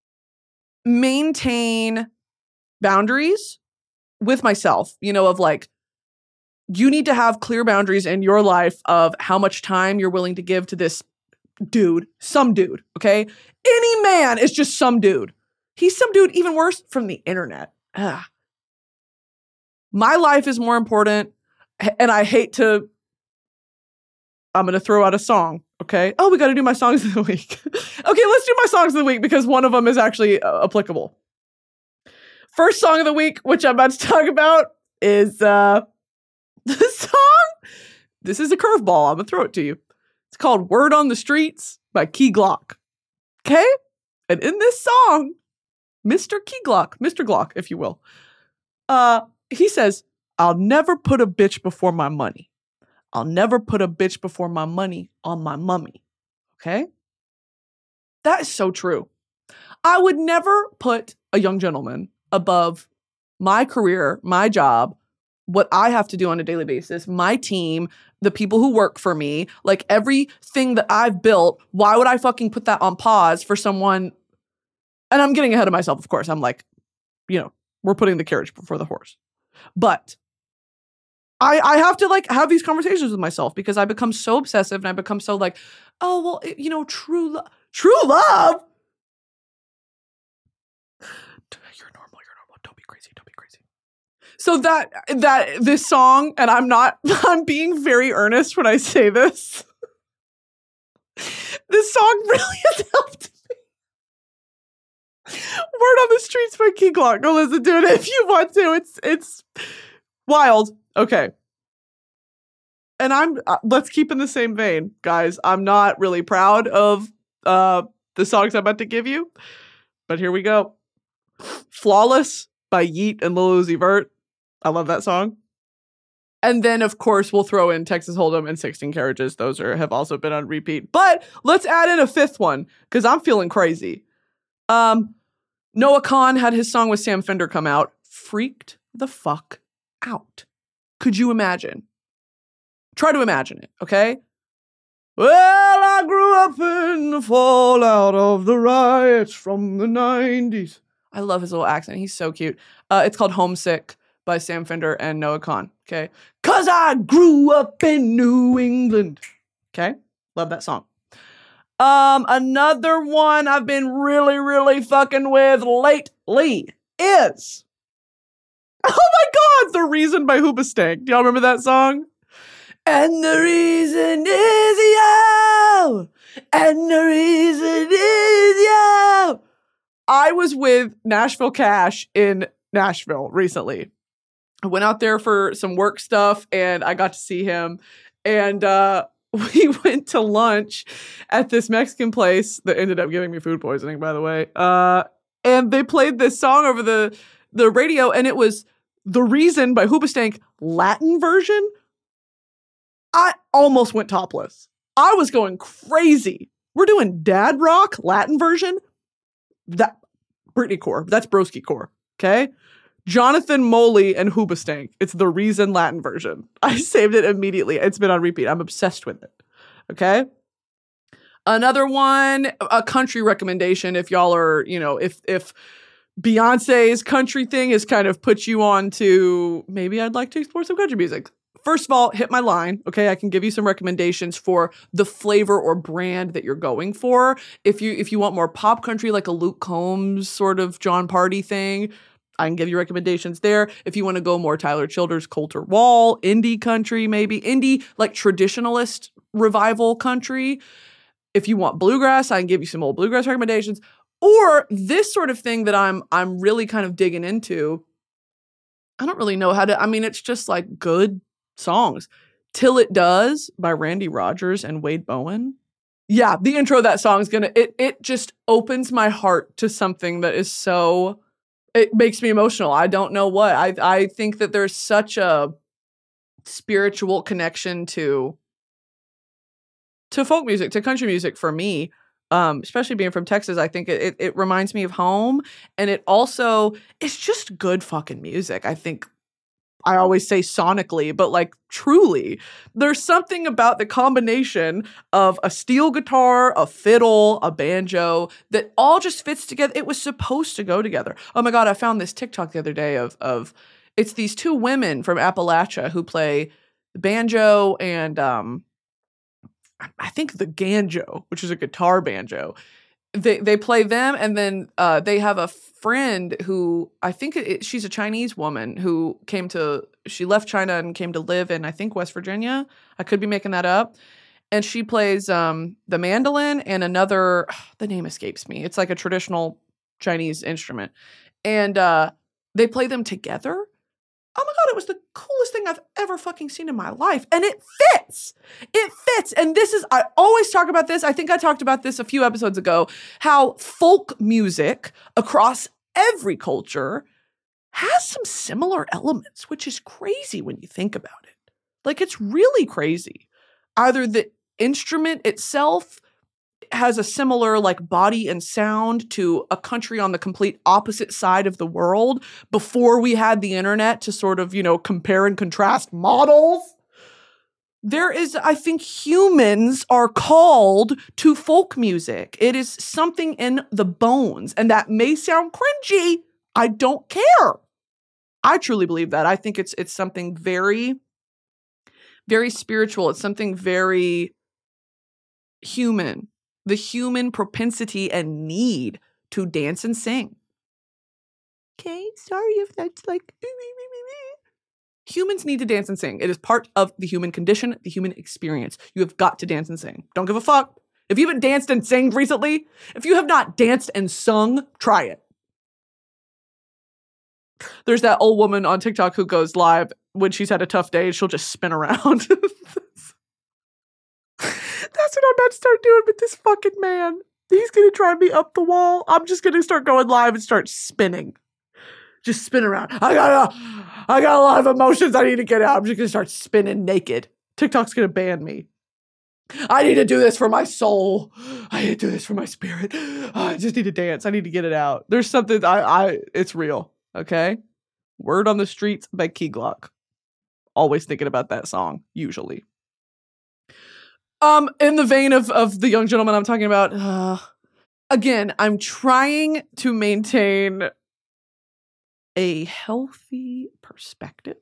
maintain boundaries with myself, you know, of like, you need to have clear boundaries in your life of how much time you're willing to give to this dude, some dude, okay? Any man is just some dude. He's some dude, even worse, from the internet. Ugh. My life is more important, and I hate to, I'm going to throw out a song, okay? Oh, we got to do my songs of the week. Okay, let's do my songs of the week because one of them is actually uh, applicable. First song of the week, which I'm about to talk about, is... uh The song, this is a curveball. I'm going to throw it to you. It's called Word on the Streets by Key Glock. Okay? And in this song, Mister Key Glock, Mister Glock, if you will, uh, he says, I'll never put a bitch before my money. I'll never put a bitch before my money on my mummy. Okay? That is so true. I would never put a young gentleman above my career, my job, what I have to do on a daily basis, my team, the people who work for me, like everything that I've built. Why would I fucking put that on pause for someone? And I'm getting ahead of myself, of course. I'm like, you know, we're putting the carriage before the horse. But I, I have to like have these conversations with myself because I become so obsessive and I become so like, oh, well, you know, true love, true love. You're normal. You're normal. Don't be crazy. Don't be crazy. So that, that, this song, and I'm not, I'm being very earnest when I say this. This song really has helped me. Word on the Streets by Key Glock. Go listen to it if you want to. It's, it's wild. Okay. And I'm, uh, let's keep in the same vein, guys. I'm not really proud of uh, the songs I'm about to give you, but here we go. Flawless by Yeet and Lil Uzi Vert. I love that song. And then, of course, we'll throw in Texas Hold'em and sixteen Carriages. Those are have also been on repeat. But let's add in a fifth one, because I'm feeling crazy. Um, Noah Kahan had his song with Sam Fender come out. Freaked the fuck out. Could you imagine? Try to imagine it, okay? Well, I grew up in the fallout of the riots from the nineties. I love his little accent. He's so cute. Uh, it's called Homesick by Sam Fender and Noah Kahan, okay? Cause I grew up in New England, okay? Love that song. Um, another one I've been really, really fucking with lately is, oh my God, The Reason by Hoobastank. Do y'all remember that song? And the reason is you, and the reason is you. I was with Nashville Cash in Nashville recently. I went out there for some work stuff and I got to see him. And uh, we went to lunch at this Mexican place that ended up giving me food poisoning, by the way. Uh, and they played this song over the, the radio, and it was The Reason by Hoobastank, Latin version. I almost went topless. I was going crazy. We're doing dad rock, Latin version. That Britney core. That's broski core. Okay? Jonathan Moley and Hoobastank. It's The Reason Latin version. I saved it immediately. It's been on repeat. I'm obsessed with it. Okay? Another one, a country recommendation. If y'all are, you know, if if Beyonce's country thing has kind of put you on to maybe I'd like to explore some country music. First of all, hit my line, okay? I can give you some recommendations for the flavor or brand that you're going for. If you if you want more pop country, like a Luke Combs sort of John Party thing, I can give you recommendations there. If you want to go more Tyler Childers, Colter Wall, indie country, maybe indie, like traditionalist revival country. If you want bluegrass, I can give you some old bluegrass recommendations. Or this sort of thing that I'm I'm really kind of digging into. I don't really know how to, I mean, it's just like good songs. Till It Does by Randy Rogers and Wade Bowen. Yeah, the intro of that song is gonna, it it just opens my heart to something that is so, it makes me emotional. I don't know what. I I think that there's such a spiritual connection to to folk music, to country music for me. Um, especially being from Texas, I think it, it it reminds me of home. And it also, it's just good fucking music. I think I always say sonically, but like truly, there's something about the combination of a steel guitar, a fiddle, a banjo that all just fits together. It was supposed to go together. Oh my God, I found this TikTok the other day of, of it's these two women from Appalachia who play banjo and, um, I think the ganjo, which is a guitar banjo. They they play them, and then uh, they have a friend who I think it, she's a Chinese woman who came to, she left China and came to live in, I think, West Virginia. I could be making that up. And she plays um, the mandolin and another, the name escapes me. It's like a traditional Chinese instrument. And uh, they play them together. Oh my God, it was the coolest thing I've ever fucking seen in my life. And it fits. It fits. And this is, I always talk about this. I think I talked about this a few episodes ago, how folk music across every culture has some similar elements, which is crazy when you think about it. Like, it's really crazy. Either the instrument itself has a similar like body and sound to a country on the complete opposite side of the world before we had the internet to sort of, you know, compare and contrast models. There is, I think humans are called to folk music. It is something in the bones, and that may sound cringy. I don't care. I truly believe that. I think it's it's something very, very spiritual. It's something very human. The human propensity and need to dance and sing. Okay, sorry if that's like... Humans need to dance and sing. It is part of the human condition, the human experience. You have got to dance and sing. Don't give a fuck. If you haven't danced and sang recently, if you have not danced and sung, try it. There's that old woman on TikTok who goes live when she's had a tough day, she'll just spin around. That's what I'm about to start doing with this fucking man. He's going to drive me up the wall. I'm just going to start going live and start spinning. Just spin around. I got a, I got a lot of emotions I need to get out. I'm just going to start spinning naked. TikTok's going to ban me. I need to do this for my soul. I need to do this for my spirit. I just need to dance. I need to get it out. There's something, I, I, it's real. Okay? Word on the Streets by Key Glock. Always thinking about that song, usually. Um, in the vein of, of the young gentleman I'm talking about, uh, again, I'm trying to maintain a healthy perspective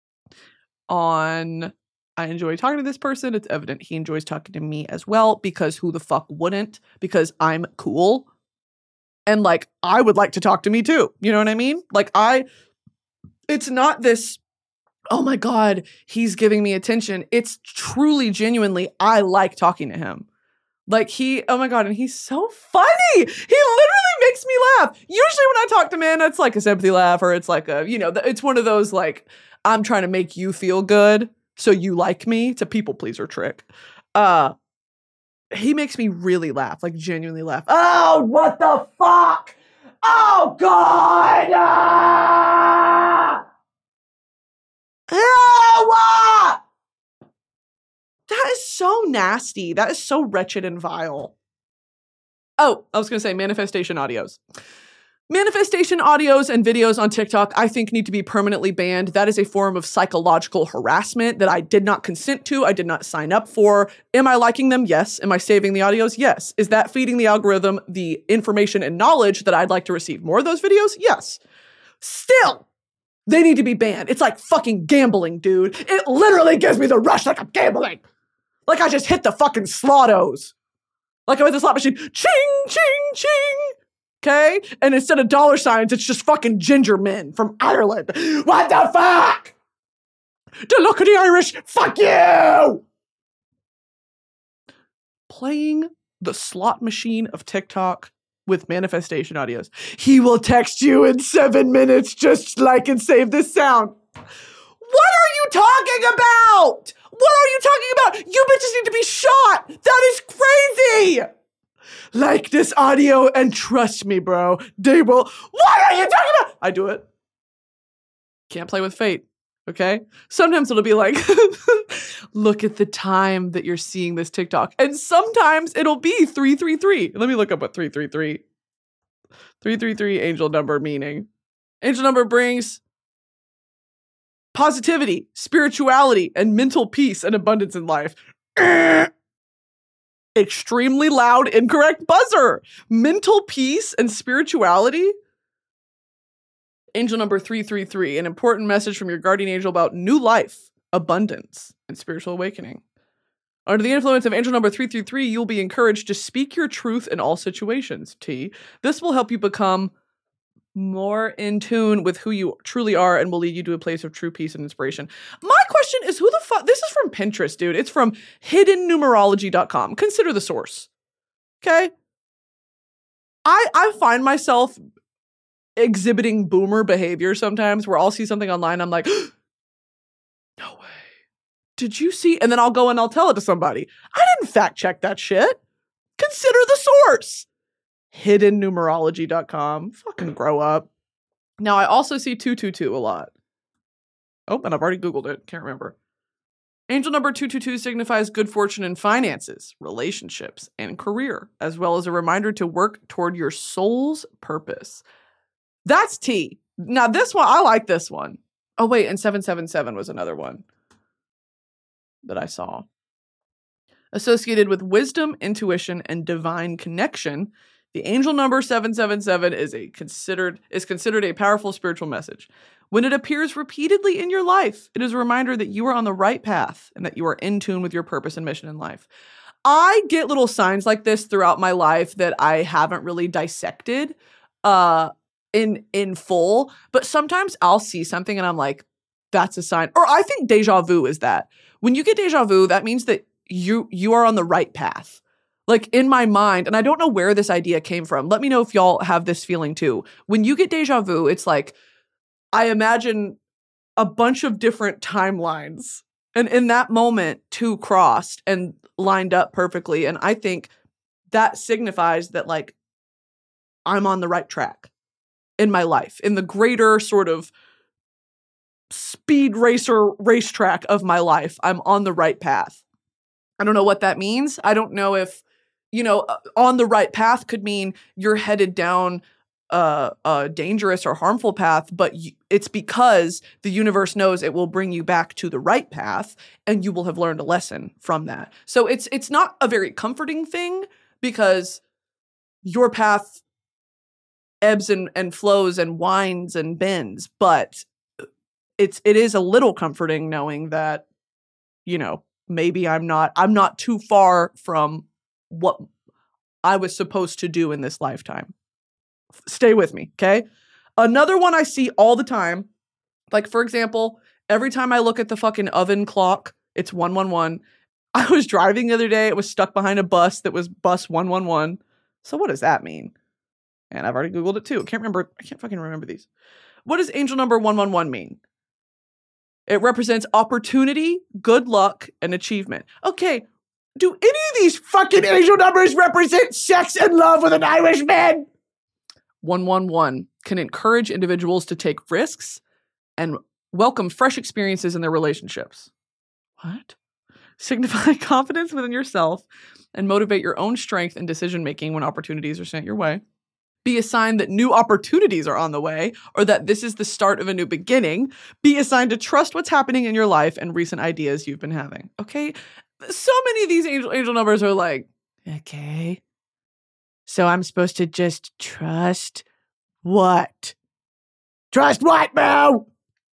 on, I enjoy talking to this person. It's evident he enjoys talking to me as well, because who the fuck wouldn't? Because I'm cool. And like, I would like to talk to me too. You know what I mean? Like I, it's not this, oh my God, he's giving me attention. It's truly, genuinely, I like talking to him. Like he, oh my God, and he's so funny. He literally makes me laugh. Usually when I talk to men, it's like a sympathy laugh, or it's like a, you know, it's one of those like, I'm trying to make you feel good so you like me. It's a people pleaser trick. Uh, he makes me really laugh, like genuinely laugh. Oh, what the fuck? Oh God! Ah! Ah, that is so nasty. That is so wretched and vile. Oh, I was going to say manifestation audios. Manifestation audios and videos on TikTok, I think, need to be permanently banned. That is a form of psychological harassment that I did not consent to. I did not sign up for. Am I liking them? Yes. Am I saving the audios? Yes. Is that feeding the algorithm the information and knowledge that I'd like to receive more of those videos? Yes. Still, they need to be banned. It's like fucking gambling, dude. It literally gives me the rush like I'm gambling. Like I just hit the fucking slottos. Like I'm at the slot machine. Ching, ching, ching. Okay? And instead of dollar signs, it's just fucking ginger men from Ireland. What the fuck? To look at the Irish, fuck you! Playing the slot machine of TikTok with manifestation audios. He will text you in seven minutes, just like and save this sound. What are you talking about? What are you talking about? You bitches need to be shot. That is crazy. Like this audio and trust me, bro, they will. What are you talking about? I do it. Can't play with fate. Okay? Sometimes it'll be like, look at the time that you're seeing this TikTok. And sometimes it'll be three three three. Let me look up what three three three. three three three angel number meaning. Angel number brings positivity, spirituality, and mental peace and abundance in life. Extremely loud, incorrect buzzer. Mental peace and spirituality. Angel number three three three, an important message from your guardian angel about new life, abundance, and spiritual awakening. Under the influence of angel number three three three, you'll be encouraged to speak your truth in all situations, T. This will help you become more in tune with who you truly are and will lead you to a place of true peace and inspiration. My question is, who the fuck? This is from Pinterest, dude. It's from hidden numerology dot com. Consider the source. Okay? I I find myself exhibiting boomer behavior sometimes where I'll see something online. I'm like, no way. Did you see? And then I'll go and I'll tell it to somebody. I didn't fact check that shit. Consider the source. hidden numerology dot com. Fucking grow up. Now, I also see two two two a lot. Oh, and I've already Googled it. Can't remember. Angel number two two two signifies good fortune in finances, relationships, and career, as well as a reminder to work toward your soul's purpose. That's T. Now, this one, I like this one. Oh, wait, and seven seven seven was another one that I saw. Associated with wisdom, intuition, and divine connection, the angel number seven seven seven is a considered is considered a powerful spiritual message. When it appears repeatedly in your life, it is a reminder that you are on the right path and that you are in tune with your purpose and mission in life. I get little signs like this throughout my life that I haven't really dissected uh, in in full, but sometimes I'll see something and I'm like, that's a sign. Or I think deja vu is that. When you get deja vu, that means that you you are on the right path. Like in my mind, and I don't know where this idea came from. Let me know if y'all have this feeling too. When you get deja vu, it's like, I imagine a bunch of different timelines. And in that moment, two crossed and lined up perfectly. And I think that signifies that like, I'm on the right track in my life, in the greater sort of speed racer racetrack of my life. I'm on the right path. I don't know what that means. I don't know if, you know, on the right path could mean you're headed down a, a dangerous or harmful path, but you, it's because the universe knows it will bring you back to the right path and you will have learned a lesson from that. So it's it's not a very comforting thing because your path ebbs and, and flows and winds and bends, but it's it is a little comforting knowing that, you know, maybe I'm not I'm not too far from what I was supposed to do in this lifetime. Stay with me, okay? Another one I see all the time, like for example, every time I look at the fucking oven clock, it's one one one. I was driving the other day, it was stuck behind a bus that was bus one one one. So what does that mean? And I've already Googled it too. I can't remember, I can't fucking remember these. What does angel number one one one mean? It represents opportunity, good luck, and achievement. Okay, do any of these fucking angel numbers represent sex and love with an Irishman? one one one can encourage individuals to take risks and welcome fresh experiences in their relationships. What? Signify confidence within yourself and motivate your own strength and decision-making when opportunities are sent your way. Be a sign that new opportunities are on the way or that this is the start of a new beginning. Be a sign to trust what's happening in your life and recent ideas you've been having. Okay? So many of these angel, angel numbers are like, okay, so I'm supposed to just trust what? Trust what, Mo?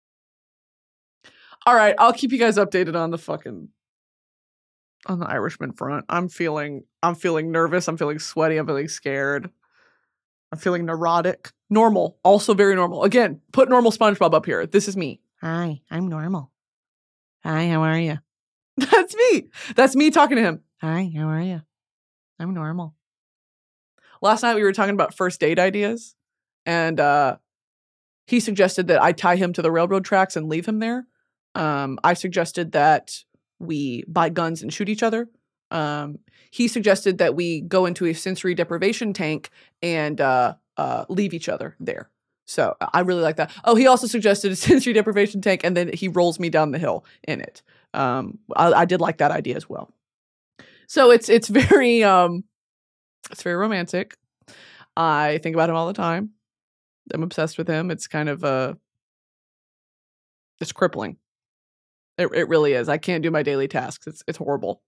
All right, I'll keep you guys updated on the fucking, on the Irishman front. I'm feeling, I'm feeling nervous. I'm feeling sweaty. I'm feeling scared. I'm feeling neurotic. Normal. Also very normal. Again, put normal SpongeBob up here. This is me. Hi, I'm normal. Hi, how are you? That's me. That's me talking to him. Hi, how are you? I'm normal. Last night we were talking about first date ideas. And uh, he suggested that I tie him to the railroad tracks and leave him there. Um, I suggested that we buy guns and shoot each other. Um, he suggested that we go into a sensory deprivation tank and uh, uh, leave each other there. So I really like that. Oh, he also suggested a sensory deprivation tank, and then he rolls me down the hill in it. Um, I, I did like that idea as well. So it's it's very um, it's very romantic. I think about him all the time. I'm obsessed with him. It's kind of uh, it's crippling. It it really is. I can't do my daily tasks. It's it's horrible.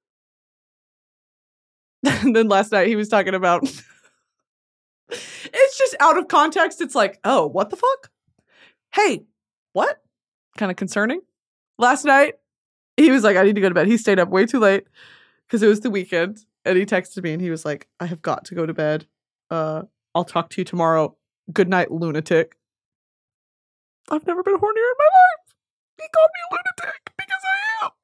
And then last night he was talking about, it's just out of context. It's like, oh, what the fuck? Hey, what? Kind of concerning. Last night he was like, I need to go to bed. He stayed up way too late because it was the weekend. And he texted me and he was like, I have got to go to bed. Uh, I'll talk to you tomorrow. Good night, lunatic. I've never been hornier in my life. He called me a lunatic because I am.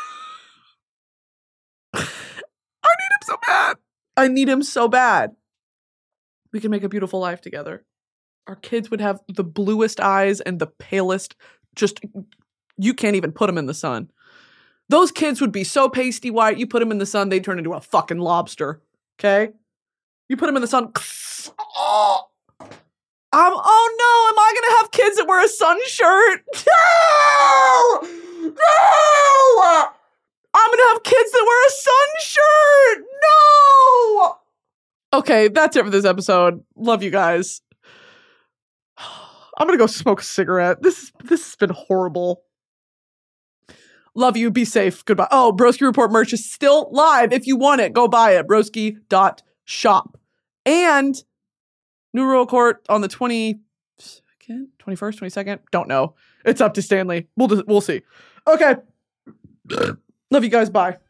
I need him so bad. I need him so bad. We can make a beautiful life together. Our kids would have the bluest eyes and the palest, just, you can't even put them in the sun. Those kids would be so pasty white, you put them in the sun, they'd turn into a fucking lobster. Okay? You put them in the sun. Oh, I'm, oh no, am I going to have kids that wear a sun shirt? No! No! I'm going to have kids that wear a sun shirt. No! Okay, that's it for this episode. Love you guys. I'm going to go smoke a cigarette. This is, this has been horrible. Love you. Be safe. Goodbye. Oh, Broski Report merch is still live. If you want it, go buy it. Broski dot shop. And New Royal Court on the twenty-second, twenty-first, twenty-second. Don't know. It's up to Stanley. We'll, we'll see. Okay. Love you guys. Bye.